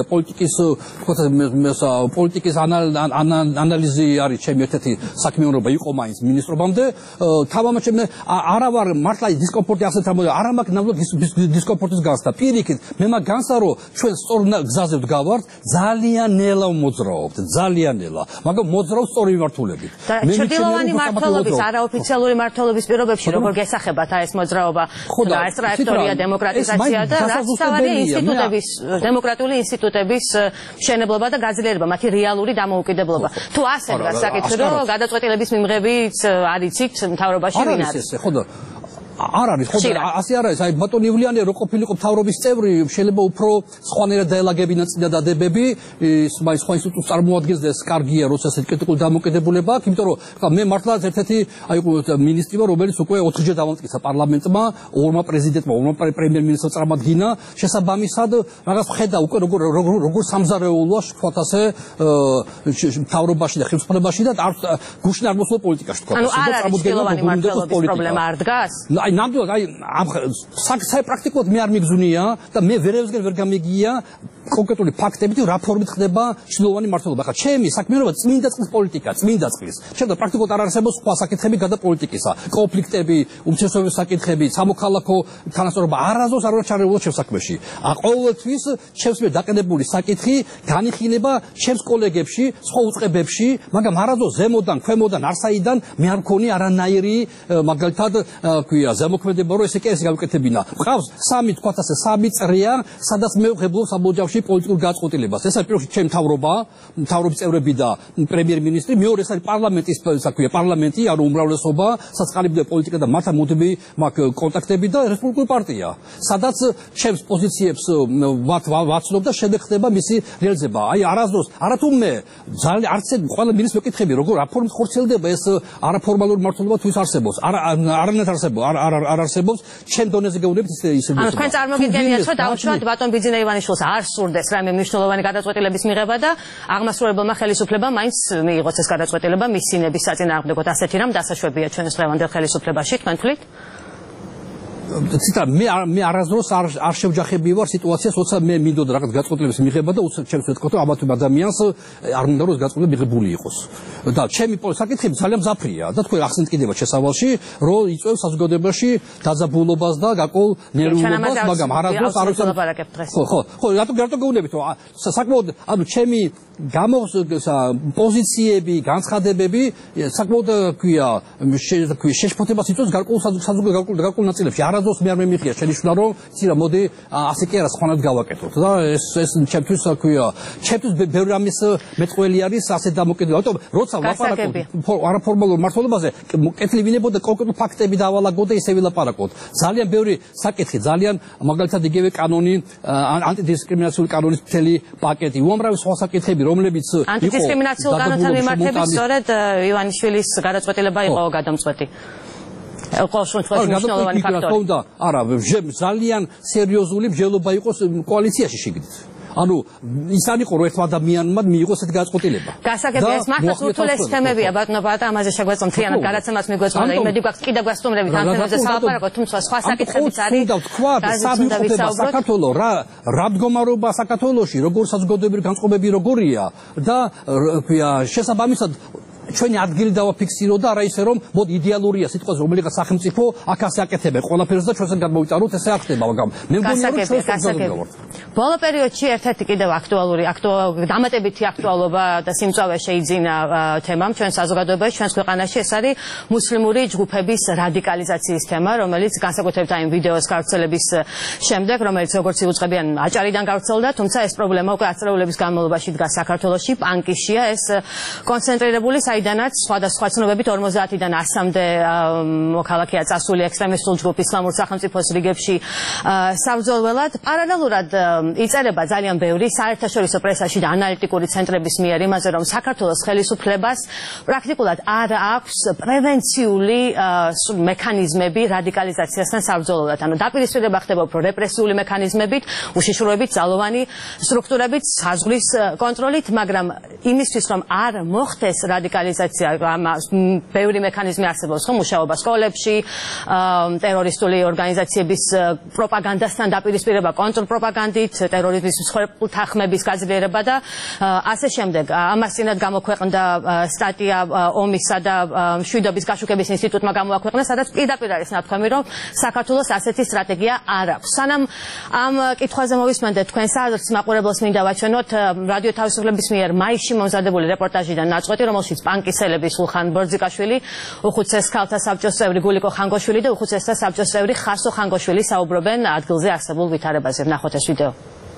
პოლიტიკის ანალიზი არის ჩემი ერთ-ერთი საქმიანობა იყო მაინც მინისტრობამდე თავამაჩემ არა ვარ მართლა დისკომფორტი ასეთ რამოდენიმე არა მაქვს ნამდვილად დისკომფორტის განცდა პირიქით მე მაგ განცდა რომ ჩვენ სწორ გზაზე ვდგავართ ძალიან ნელა მოძრაობთ ძალიან ნელა მაგრამ მოძრაობთ სწორი მიმართულებით მე ჩრდილოვანი მმართველობის არაოფიციალური მმართველობის პირობებში როგორ გესახებათ ეს მოძრაობა და ეს ტრაექტორია დემოკრატიზაცია და რაც თავარია ინსტიტუტების დემოკრატიული ინსტიტუტების მშენებლობა და გაძლიერება მათი რეალური დამოუკიდებლობა თუ ასე ვარ საკითხი რომ გადაწყვეტილების მიმღებიც არის იქ მთავრობაში ვინ არის არ არის ხო ასე არ არის აი ბატონი ივლიანი რო ყოფილიყო მთავრობის წევრი შეიძლება უფრო სხვანაირად დაელაგებინა წინადადებები სხვა ინსტიტუტს წარმოადგენს და ეს კარგია როცა ეს კრიტიკული დამოკიდებულება აქვს იმიტომ რომ მე მართლა ერთ-ერთი აი მინისტრი ვარ რომელიც უკვე 4-ჯერ დამამტკიცა პარლამენტმა ორმა პრეზიდენტმა ორმა პრემიერ-მინისტრმა წარმადგინა შესაბამისად რაღაც ხედა უკვე როგორ სამზარეულოა თქვათ ასე მთავრობაში და ხელისუფლებაში და გუშინ არ მოსულა პოლიტიკაში თქვათ ანუ არ არის ჩრდილოვანი მმართველობის პრობლემა არ დგას აი ნამდვილად აი პრაქტიკულად მე არ მიგზუნია და მე ვერევსგან ვერ გამიგია კონკრეტული ფაქტებით რა ფორმით ხდება ჩრდილოვანი მმართველობა. ხა ჩემი საქმიანობა წმინდა წყლის პოლიტიკა, წმინდა წყლის. ჩემ და პრაქტიკულად არ არსებობს სხვა საკითხები გადა პოლიტიკისა. კონფლიქტები, უმცირესობების საკითხები, სამოქალაქო თანასწორობა არასდროს არ უნდა ჩარეულოს ჩემს საქმეში. ყოველთვის ჩემს მიერ დაყენებული საკითხი განიხილება ჩემს კოლეგებში, სხვა უწყებებში, მაგრამ არასდროს ზემოდან, ქვემოდან, არსაიდან მე არ მქონი არანაირი მაგალითად ქვია ზემოქმედება რომ ესე კი ეს გავიკეთებინა. მყავს სამი თქვათ ასე სამი წრია, სადაც მე ვღებულობ საბოჯავში პოლიტიკურ გაწყვეტილებას. ეს არის პირველში ჩემი მთავრობის წევრები და პრემიერ-მინისტრი, მეორე ეს არის პარლამენტის საქმეა, პარლამენტი, ანუ უმრავლესობა, საწყალიბდა პოლიტიკა და მათთან მოდები მაგ კონტაქტები და რესპუბლიკური პარტია. სადაც ჩემს პოზიციებს ვაცნობ და შემდეგ ხდება მისი რეალიზება. აი არასდროს, არათუ მე ძალიან არც ყველა მინისტრს ვეკითხები, როგორ რა ფორმით ხორციელდება ეს არაფორმალური მმართველობა თუ ის არსებობს. არანაირად არსებობს, არ არსებობს, ჩემ დონეზე გეუბნებით ისე. ანუ თქვენ წარმოგიდგენიათ, რომ დაუშვათ ბატონ ბიძინა ივანიშვილს არ სურდეს რამე მნიშვნელოვანი გადაწყვეტილების მიღება და აღმასრულებელმა ხელისუფლებამ მაინც მიიღოს ეს გადაწყვეტილება მის სინების საწინააღმდეგოდ. ასეთი რამ დასაშვებია ჩვენს დღევანდელ ხელისუფლებაში, თქვენ თვლით? ციტა მე არასდროს არ შევჯახები ვარ სიტუაციას, როცა მე მინდოდა რაღაც გაწყვეტილების მიღება და ჩემს ვეთქო რომ ამათ ადამიანს არ მინდა რომ ეს გაწყვეტილება მიღებული იყოს. და ჩემი საკითხები ძალიან მძაფრია და თქვენ ახსენეთ კიდევ შესავალში, რომ იწვევს საზოგადოებაში დაძაბულობას და გაკოლ ნერვიულობას, მაგრამ არასდროს არ ვლაპარაკებთ დღეს. ხო, რატო გეუბნებით, რომ საკმაოდ ანუ ჩემი პოზიციები, განცხადებები საკმაოდ ქვია შეშფოთებას იწვევს გარკვეულ გარკვეულ ნაწილებში. არასდროს მე არ მემიხია შენიშვნა რომ იცი რა მოდი ასე კი არა სხვანაირად გავაკეთოთ და ეს ჩემთვის ქვია ჩემთვის ბევრი რამის მეწყვლელი არის ასე დამოკიდებული. ამიტომ როცა ვლაპარაკობ არაფორმალურ მმართველობაზე კეთილი ვინებოდა კონკრეტულ ფაქტები დავალაგო და ისე ვილაპარაკოთ. ძალიან ბევრი საკითხი, ძალიან მაგალითად იგივე კანონი, ანტიდისკრიმინაციული კანონის მთელი პაკეტი, უამრავი სხვა საკითხები, რომლებიც იყო ანტიდისკრიმინაციულ კანონთან მიმართებით სწორედ ივანიშვილის გადაწყვეტილება იყო გადამწყვეტი. ყოველ შემთხვევაში მნიშვნელოვანი ფაქტორი. არა, ძალიან სერიოზული მსჯელობა იყოს კოალიციაში შიგნით. ანუ ის არ იყო რომ ერთ ადამიანმა მიიღოს ეს გადაწყვეტილება. გასაგებია ეს მართლაც ურთულეს თემებია ბატონო ბატა, ამაზე შეგვეცდომ მთლიანად გადაცემას მიგვეცდა და იმედი გვაქვს კიდევ გვასტუმრებით ამ თემებზე სალაპარაკოთ, თუმცა სხვა საკითხებიც არის. საქართველოს რა მდგომარეობა საქართველოში, როგორ საზოგადოებრივი განწყობები როგორია და შესაბამისად ჩვენი ადგილი დავაფიქსირო და არა ისე რომ მოდი იდეალურია სიტყვაზე რომელიღაც სახელმწიფო აქ ასე აკეთებენ ყველაფერს და ჩვენს გადმოვიტანოთ ესე არ ხდება მაგრამ მე მგონია რომ ჩვენს გასაგებია ბოლო პერიოდში ერთ-ერთი კიდევ დამატებითი აქტუალობა და სიმწვავე შეიძინა თემამ ჩვენ საზოგადოებაში ჩვენს ქვეყანაში ეს არის მუსლიმური ჯგუფების რადიკალიზაციის თემა რომელიც განსაკუთრებით აი ვიდეოს გავრცელების შემდეგ რომელიც როგორც იუწყებიან აჭარიდან გავრცელდა თუმცა ეს პრობლემა უკვე ასწლეულების განმავლობაში დგას საქართველოში პანკიშია ეს კონცენტრირებული საიდანაც სხვადასხვა ცნობებით 50-დან 100-მდე მოქალაქეა წასული ექსტრემისტულ ჯგუფ ისლამურ სახელმწიფოს რიგებში საბრძოლველად პარალელურად იწერება ძალიან ბევრი საერთაშორისო პრესაში და ანალიტიკური ცენტრების მიერ იმაზე რომ საქართველოს ხელისუფლებას პრაქტიკულად არ აქვს პრევენციული მექანიზმები რადიკალიზაციასთან საბრძოლველად ანუ დაპირისპირება ხდება უფრო რეპრესიული მექანიზმებით უშიშროებით ძალოვანი სტრუქტურებით საზღვრის კონტროლით მაგრამ იმისთვის რომ არ მოხდეს რადიკალიზაცია ბევრი მექანიზმი არსებობს ხო მუშაობა სკოლებში ტერორისტული ორგანიზაციების პროპაგანდასთან დაპირისპირება კონტრპროპაგანდით ტერორიზმის მსხვერპლ თანხმების გაძლიერება და ასე შემდეგ ამას წინათ გამოქვეყნდა სტატია ომისა და მშვიდობის გაშუქების ინსტიტუტმა გამოაქვეყნა სადაც პირდაპირ არის ნათქვამი რომ საქართველოს ასეთი სტრატეგია არ აქვს სანამ ამ კითხვაზე მოვისმენდეთ თქვენს აზრს მაყურებელს მინდა ვაჩვენოთ რადიო თავისუფლების მიერ მაისში მომზადებული რეპორტაჟიდან ნაწყვეტი რომელშიც პანკისელები სულხან ბორძიკაშვილი უხუცეს ქალთა საბჭოს წევრი გულიკო ხანგოშვილი და უხუცესთა საბჭოს წევრი ხასო ხანგოშვილი საუბრობენ ადგილზე არსებულ ვითარებაზე ნახოთ ეს ვიდეო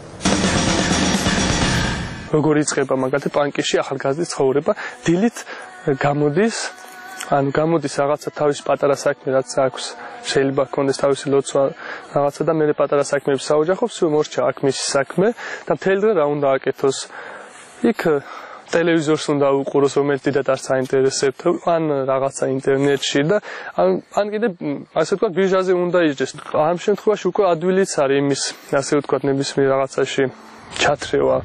როგორ იწყება მაგალითად პანკიში ახალგაზრდის ცხოვრება დილით გამოდის რაღაცა თავის პატარა საქმე რაც აქვს შეიძლება კონდეს თავისი ლოცვა რაღაცა და მე პატარა საქმეებს საოჯახობს მორჩა აქ მისი საქმე და მთელი დღე რა უნდა აკეთოს იქ ტელევიზორს უნდა უყუროს რომელიც დიდად არ საინტერესებთ ან რაღაცა ინტერნეტში და ან კიდე ასე ვთქვათ ბირჟაზე უნდა იჯდეს ამ შემთხვევაში უკვე ადვილიც არის იმის ასე ვთქვათ ნებისმიერ რაღაცაში ჩათრევა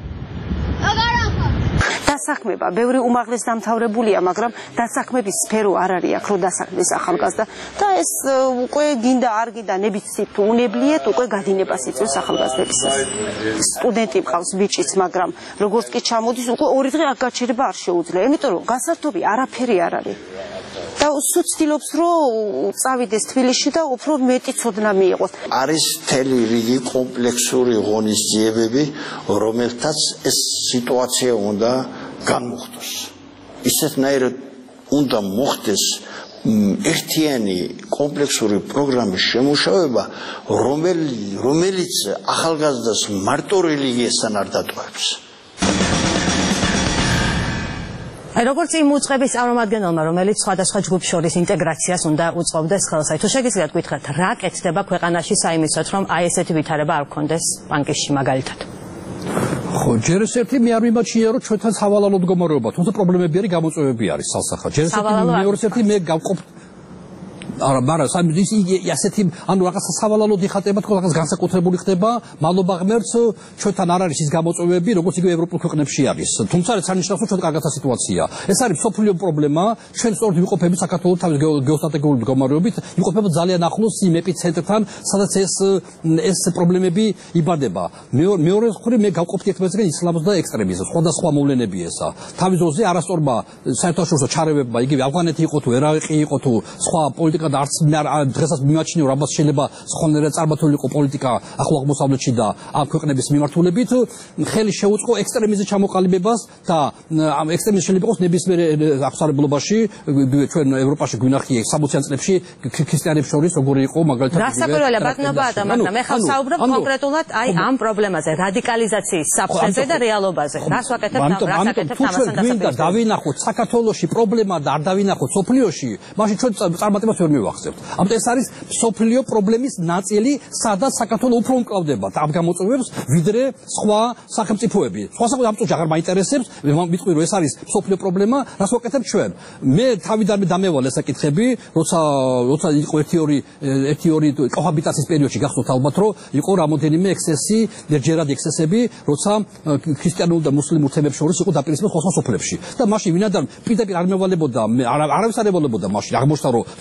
დასაქმება ბევრი უმაღლეს დამთავრებულია მაგრამ დასაქმების სფერო არ არის აქ რო დასაქმდეს ახალგაზრდა და ეს უკვე გინდა არ გინდა ნებისმიერ უნებლიეთ უკვე გადინებას იწვევს ახალგაზრდებისას სტუდენტი მყავს ბიჭიც მაგრამ როგორც კი ჩამოდის უკვე ორი დღე აქ გაჩერება არ შეუძლია იმიტომ რომ გასართობი არაფერი არ არის და უცდილობს რომ წავიდეს თბილისში და უფრო მეტი ცოდნა მიიღოს არის მთელი რიგი კომპლექსური ღონისძიებები რომელთაც ეს სიტუაცია უნდა განმოხდეს ისეთნაირად უნდა მოხდეს ერთიანი კომპლექსური პროგრამის შემუშავება რომელიც ახალგაზრდას მარტო რელიგიასთან არ დატოვებს როგორც იმ უწყების წარმომადგენელმა რომელიც სხვადასხვა ჯგუფ შორის ინტეგრაციას უნდა უწყობდეს ხელს თუ შეგიძლიათ გითხრათ რა კეთდება ქვეყანაში საიმისოდ რომ აი ესეთი ვითარება არ გქონდეს პანკისში მაგალითად ხო ჯერ ეს ერთი მე არ მიმაჩნია რომ ჩვენთან სავალალო მდგომარეობა თუმცა პრობლემები არის გამოწვევები არის სასახა ჯერ ეს ერთი მე გავყოფ არა მაგრამ ასეთი ანუ რაღაცა სავალალო დიხატება თქო რაღაც განსაკუთრებული ხდება მალობა ღმერთს ჩვენთან არ არის ის გამოწვევები როგორც იგივე ევროპულ ქვეყნებში არის თუმცა ეს არნიშნავს რომ ჩვენ კარგათა სიტუაცია ეს არის სოფლიო პრობლემა ჩვენ სწორედ ვიყოფებით საქართველოს თავის გეოსტრატეგიული მდგომარეობით ვიყოფებით ძალიან ახლოს იმ ეპიცენტრთან სადაც ეს პრობლემები იბადება მეორე მხრივ მე გავყოფთ ერთმანეთსგან ისლამს და ექსტრემიზმს სხვადასხვა მოვლენები ესა თავის ძროზე არასწორმა საერთაშორისო ჩარევებმა იგივე ავღანეთი იყო თუ ერაყი იყო თუ სხვა პოლიტიკა და არც დღესაც მიმაჩნიო რამაც შეიძლება სხვანაირად წარმართული იყო პოლიტიკა ახლო აღმოსავლეთში და ამ ქვეყნების მიმართულებით ხელი შეუწყო ექსტრემიზმის ჩამოყალიბებას და ამ ექსტრემიზმის შეიძლება იყოს ნებისმიერ აღმოსავლეთობაში ჩვენ ევროპაში გვინახია 60-იან წლებში ქრისტიანებს შორის როგორი იყო მაგალითად რასაკვირველია ბატონობა მაგრამ ეხლა ვსაუბრობ კონკრეტულად აი ამ პრობლემაზე რადიკალიზაციის საფრთხეზე და რეალობაზე რას ვაკეთებთ ამასთან დასაკეთებთ დავინახოთ საქართველოში პრობლემა და არ დავინახოთ სოფლიოში მაშინ ჩვენ წარმატებას ვერ მივახსენებთ ამიტომ ეს არის სოფლიო პრობლემის ნაწილი სადაც საქართველოს უფრო უმკლავდება და ამ გამოწვევებს ვიდრე სხვა სახელმწიფოები სხვა სახელმწიფო ამ წუთში აღარ მაინტერესებს მიტყვი რომ ეს არის სოფლიო პრობლემა რას ვაკეთებთ ჩვენ მე თავიდანვე დამევალ ეს საკითხები როცა იყო ერთი ორი კოჰაბიტაციის პერიოდში გახსოვთ ალბათ რომ იყო რამოდენიმე ექსცესი ჯერად ექსცესები როცა ქრისტიანულ და მუსლიმურ თემებს შორის იყო დაპირისპირება სხვა სოფლებში და მაშინ ვინადარ პირდაპირ არ მევალებოდა არავის არ ევალებოდა მაშინ აღმოჩნდა რომ რელიგიურ საკითხებში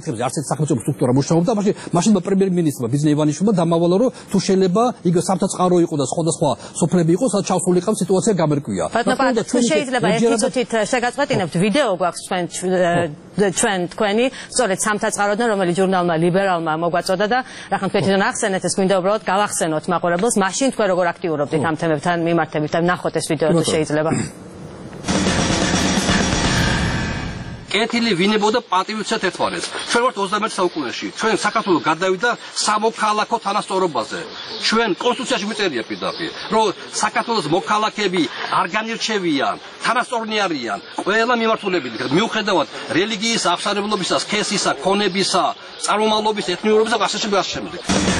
საკითხებზე არც ერთ სახელმწიფო სტრუქტურა მუშაობდა, მაშინ პრემიერ-მინისტრმა ბიზნე ივანიშვილმა დამავალა, რომ თუ შეიძლება იგ სამთაწყარო იყო და სხვადასხვა სოფლები იყო, სადაც ჩავსულიყავ სიტუაცია გამერკვია. თუ შეიძლება ერთი წუთით შეგაწყვეტინებთ ვიდეო გვაქვს ჩვენ თქვენი, სწორედ სამთაწყაროდან, რომელიც ჟურნალმა ლიბერალმა მოგვაწოდა და რახან თქვენ თვითონ ახსენეთ, ეს გვინდა უბრალოდ გავახსენოთ მაყურებელს, მაშინ თქვენ როგორ აქტიურობდით ამ თემებთან მიმართებით და ნახოთ ეს ვიდეო თუ შეიძლება. კეთილი ვინებოდა პატივიცეთ ეთვალეს. ჩვენ ვართ 21 საუკუნეში. ჩვენ საქართველოს გადავიდა სამოქალაქო თანასწორობაზე. ჩვენ კონსტიტუციაში მიწერია პირდაპირ, რომ საქართველოს მოქალაქეები არ განირჩევიან, თანასწორნი არიან, ყველა მიმართულებით, მიუხედავად რელიგიის აღსარებლობისა, სქესისა, ქონებისა, წარმომავლობის, ეთნიურობისა და ასე შემდეგ.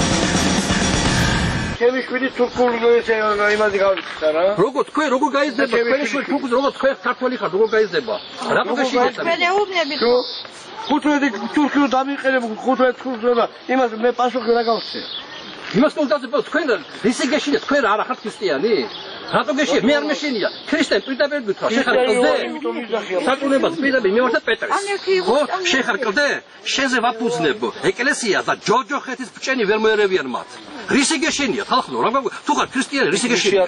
ჩემი შვილი თურქული იმაზე გავიქცა რა. როგორ თქვენ როგორ გაიზრდება? თქვენი შვილი თურქული როგორ თქვენ ქართველი ხართ, როგორ გაიზრდება? რატო გაშიგეთ? მეუბნები თუ 15 თურქული დამიყენებ 15 თურქული და იმას მე პასუხი რა გავხსნე? იმას კონტაქტზე თქვენ რისი გეშინეთ? თქვენ რა ხართ ქრისტიანი? რატო გეშინეთ? მე არ მეშინია. ქრისტე პირდაპირ გითხრა, შეხარ კლდე? საკუთრებას პირდაპირ მივარდა პეტრეს. ხო, შეხარ კლდე? შენზე ვაფუძნებ ეკლესიას და ჯოჯოხეთის ბჭენი ვერ მოერევიან მათ. რისი გეშინია ხალხო? რა თუ ხარ ქრისტიანი, რისი გეშინია?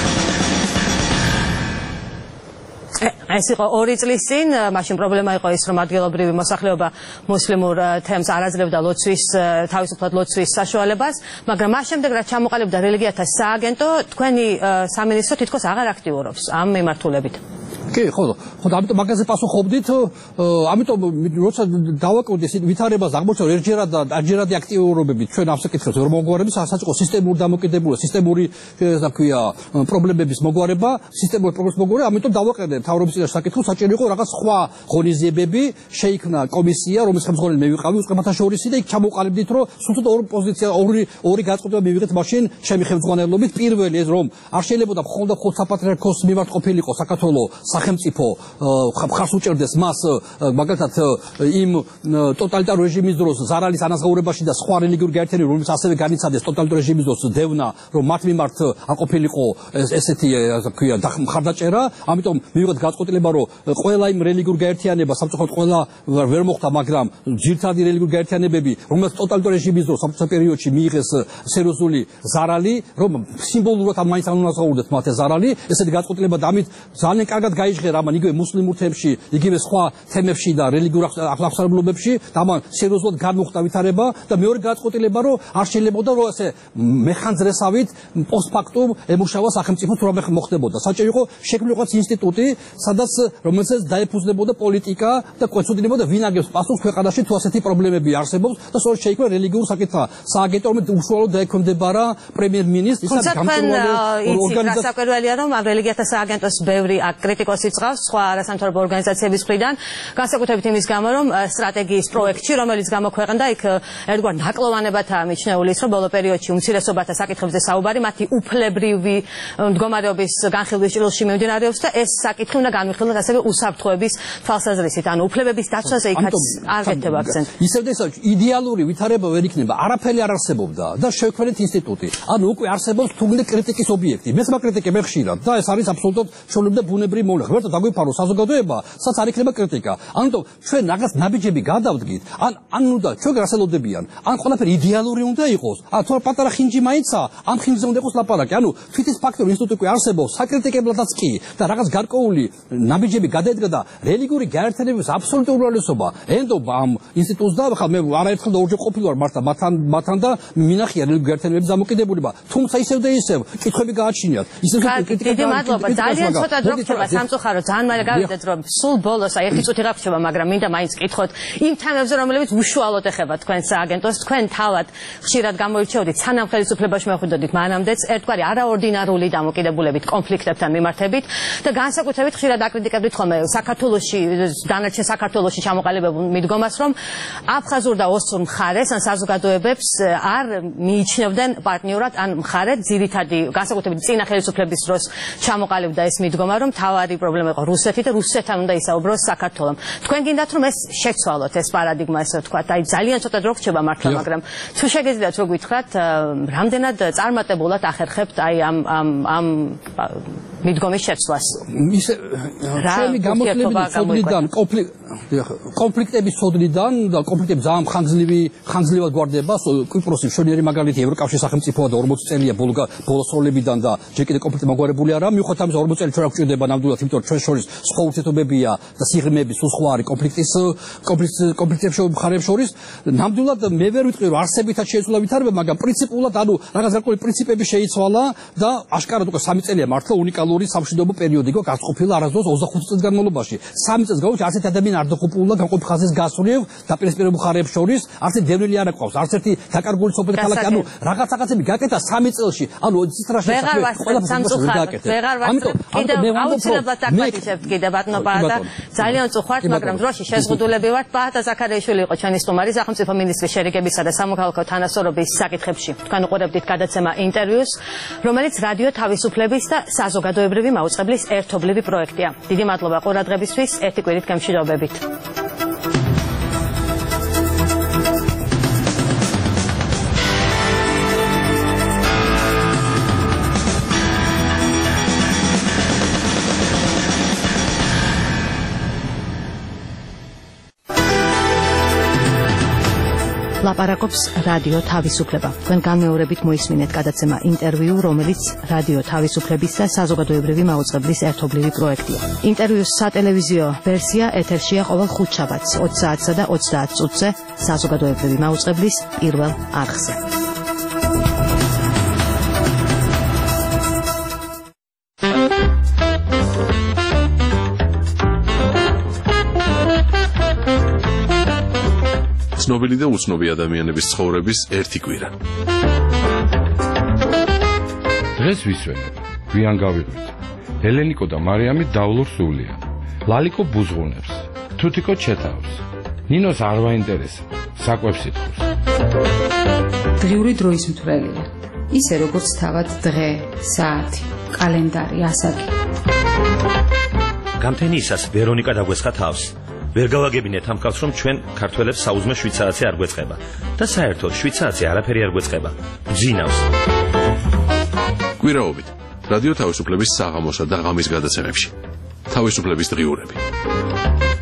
ეს იყო 2 წლის წინ, მაშინ პრობლემა იყო ის, რომ ადგილობრივი მოსახლეობა მუსლიმურ თემს არ აძლევდა ლოცვის, თავისუფლად ლოცვის საშუალებას, მაგრამ მას შემდეგ რაც ჩამოყალიბდა რელიგიათა სააგენტო, თქვენი სამინისტრო თითქოს აღარ აქტიურობს ამ მიმართულებით. კი, ხო, ამიტომ მაგაზე პასუხობდით, ამიტომ როცა დავაკვირდი ვითარებას აღმოჩნდა ერთჯერადი აქტიურობები ჩვენ ამ საკითხებზე რომ მოგვარების საჭირო სისტემური დამოკიდებულება, სისტემური რა ქვია, პრობლემების მოგვარება, სისტემური პრობლემების მოგვარება, ამიტომ დავაყენე მთავრობის წინაშე საკითხს, საჭირო იყო რაღაც სხვა ღონისძიებები, შეიქმნა კომისია, რომლის ხელმძღვანელი მე ვიყავი უწყებათა შორისი და იქ ჩამოყალიბდით, რომ სულ ორი პოზიცია, ორი გაწყვეტილება მივიღეთ მაშინ ჩემი ხელმძღვანელობით. პირველი ეს რომ არ შეიძლება მხოლოდ საპატრიარქოს მიმართ ყოფილიყო საქართველოს სახელმწიფო ხარს უჭერდეს მას მაგალითად იმ ტოტალიტარ რეჟიმის დროს ზარალის ანაზღაურებაში და სხვა რელიგიური გაერთიანებები რომელიც ასევე განიცადეს ტოტალიტარ რეჟიმის დროს დევნა რომ მათ მიმართ არ ყოფილიყო ესეთი ქვია მხარდაჭერა ამიტომ მივიღეთ გაწყვეტილება რომ ყველა იმ რელიგიურ გაერთიანებას სამწუხაროდ ყველა ვერ მოხდა მაგრამ ძირითადი რელიგიური გაერთიანებები რომელიც ტოტალიტარ რეჟიმის დროს საბჭოთა პერიოდში მიიღეს სერიოზული ზარალი რომ სიმბოლურად მაინც ანაზღაურდეთ მათ ეს ზარალი ესეთი გაწყვეტილება და ამით ძალიან კარგად გაიჟღერა ამან იგივე მუსლიმურ თემში, იგივე სხვა თემებში და რელიგიურ აღსარებლობებში და ამან სერიოზულად გამოხდა ვითარება და მეორე გაწყვეტილება რომ არ შეიძლებოდა რომ ესე მეხანძრესავით პოსტფაქტუმ ემუშავა სახელმწიფო თუ რამე მოხდებოდა. საჭირო იყო შექმნილიყო ინსტიტუტი, სადაც რომელსაც დაეფუძნებოდა პოლიტიკა და კვეცოდინებოდა ვინ აგებს პასუხს ქვეყანაში თუ ასეთი პრობლემები არსებობს და სწორედ შეიქმნა რელიგიურ საკითხთა სააგენტო, რომელიც უშუალოდ დაექვემდებარა პრემიერ-მინისტრს და გამჭვირვალე ორგანიზაცია. საკურველია რომ რელიგიათა სააგენტოს ბევრი კრიტიკოსი წავს სხვა არასამთავრობო ორგანიზაციების მხრიდან, განსაკუთრებით იმის გამო, რომ სტრატეგიის პროექტში, რომელიც გამოქვეყნდა, იქ ერთგვარ ნაკლოვანებათაა მიჩნეული ის, რომ ბოლო პერიოდში უმცირესობათა საკითხებზე საუბარი მათი უფლებრივი მდგომარეობის განხილვის ჭრილში მიმდინარეობს და ეს საკითხი უნდა განვიხილოთ ასევე უსაფრთხოების თვალსაზრისით, ანუ უფლებების დაცვაზე იქაც არ გეთებ აქცენტი. ისევ და იდეალური ვითარება ვერ იქნება, არაფერი არ არსებობდა და შევქმნით ინსტიტუტი. ანუ უკვე არსებობს თუნდაც კრიტიკის ობიექტი. მესმა კრიტიკები ხშირად და ეს არის აბსოლუტურად ჩვეულებრივი და ბუნებრივი მოვლა. ღმერთო დაგვიფარო საზოგადოება, სადაც არ იქნება კრიტიკა. ანუ ჩვენ რაღაც ნაბიჯები გადავდგით, ან უნდა ჩვენ გასელოდებიან, ან ყველაფერი იდეალური უნდა იყოს. თუ პატარა ხინჯი მაინცა, ამ ხინჯზე უნდა იყოს ლაპარაკი. ანუ თვითის ფაქტორი ინსტიტუტი უკვე არსებობს, საკრიტიკებლადაც კი და რაღაც გარკვეული ნაბიჯები გადაედგა და რელიგიური გაერთიანებების აბსოლუტური უმრავლესობა ენდობა ამ ინსტიტუტს და ხა მე არაერთხელ და ორჯერ ყოფილი ვარ მართლა მათთან და მინახია რელიგიური გაერთიანებების დამოკიდებულება. თუმცა ისევ და ისევ კითხვები გააჩნიათ. ისევ დიდი მადლობა. ძალიან ცოტა დრო გრჩება სამწუხარო ძალიან მალე გავიდეთ რომ სულ ბოლოს აი 1 წუთი რა გრჩება მაგრამ მინდა მაინც კითხოთ იმ თემებზე რომლებიც უშუალოდ ეხება თქვენ სააგენტოს თქვენ თავად ხშირად გამოირჩეოდით სანამ ხელისუფლებაში მოვხვდოდით მანამდეც ერთგვარი არაორდინარული დამოკიდებულებით კონფლიქტებთან მიმართებით და განსაკუთრებით ხშირად აკრიტიკებდით ხოლმე საქართველოში დანარჩენ საქართველოში ჩამოყალიბებულ მიდგომას რომ აფხაზურ და ოსურ მხარეს ან საზოგადოებებს არ მიიჩნევდნენ პარტნიორად ან მხარედ ძირითადი განსაკუთრებით წინა ხელისუფლების დროს ჩამოყალიბდა ეს მიდგომა რომ თავარი პრობლემა იყო რუსეთი და რუსეთთან უნდა ისაუბროს საქართველოს. თქვენ გინდათ რომ ეს შეცვალოთ ეს პარადიგმა ესე ვთქვათ. აი ძალიან ცოტა დრო გრჩება მართლა, მაგრამ თუ შეგეძლოთ რო გითხრათ, რამდენად წარმატებულად ახერხებთ აი ამ მიდგომის შეცვლას. ჩემი გამოთვლების ცოდნიდან კონფლიქტების ცოდნიდან და კონფლიქტები ძალიან ხანგრძლივად გვარდება. კვიპროსი მშვენიერი მაგალითი ევროკავშირის სახელმწიფოა და 40 წელია ბოლოს როლებიდან და ჯერ კიდევ კონფლიქტი მაგვარებული არა. მიუხედავად ამისა 40 წელი ჩვენ არ გვჭირდება ნამდვილად, იმიტომ რომ ჩვენ შორის სხვა ურთიერთობებია და სიღრმეები სულ სხვა არის კონფლიქტების მხარეებს შორის. ნამდვილად მე ვერ ვიტყვი რომ არსებითად შეიცვალა ვითარება, მაგრამ პრინციპულად ანუ რაღაც გარკვეული პრინციპები შეიცვალა და აშკარად უკვე 3 წელია მართლა უნიკალური სამშვიდობო პერიოდი იყო გასწყოფილი არასდროს 25 წლის განმავლობაში. 3 წელს განმავლობაში არც ერთი ადამიანი არ დახუპულა განყოფილ ხაზის გასწვრივ დაპირისპირებულ მხარეებს შორის, არც ერთი დევნილი არ აქვს, არც ერთი დაკარგული სოფელი ქალაქი, ანუ რაღაცები გაკეთა 3 წელში. ანუ ცისტრაში აუცილებლად დაგვაკეთებთ კიდე ბატონო პაატა. ძალიან წუხართ, მაგრამ დროში შეზღუდულები ვართ. პაატა ზაქარიაშვილი იყო ჩვენი სტუმარი სახელმწიფო მინისტრის შერიგებისა და სამოქალაქო თანასწორობის საკითხებში. თქვენ უყურებდით გადაცემა ინტერვიუს, რომელიც რადიო თავისუფლების და საზოგადოებრივი მაუწყებლის ერთობლივი პროექტია. დიდი მადლობა ყურადღებისთვის, ერთი კვირით გემშვიდობებით. ლაპარაკობს რადიო თავისუფლება. თქვენ განმეორებით მოისმინეთ გადაცემა ინტერვიუ, რომელიც რადიო თავისუფლების და საზოგადოებრივი მაუწყებლის ერთობლივი პროექტია. ინტერვიუს სატელევიზიო ვერსია ეთერშია ყოველ ხუთშაბათს 20 საათსა და 30 წუთზე საზოგადოებრივი მაუწყებლის პირველ არხზე. ცნობილი და უცნობი ადამიანების ცხოვრების ერთი კვირა. დღეს ვისვენებ, გვიან გავიღვით. ელენიკო და მარიამი დავლურ სულიან. ლალიკო ბუზღუნებს, თუთიკო ჩეთავს. ნინოს არ ვაინტერესებს, საკვებს ითხოვს. დღიური დროის მთვრელია. ისე როგორც თავად დღე, საათი, კალენდარი, ასაკი. გამთენიისას ვერონიკა დაგვესხა თავს. ვერ გავაგებინეთ ამ კაცს, რომ ჩვენ ქართველებს საუზმე შვიცარიცი არ გვეწყება და საერთოდ შვიცარიცი არაფერი არ გვეწყება. ბძინავს. კვირაობით რადიო თავისუფლების საღამოსა და ღამის გადაცემებში. თავისუფლების დღიურები.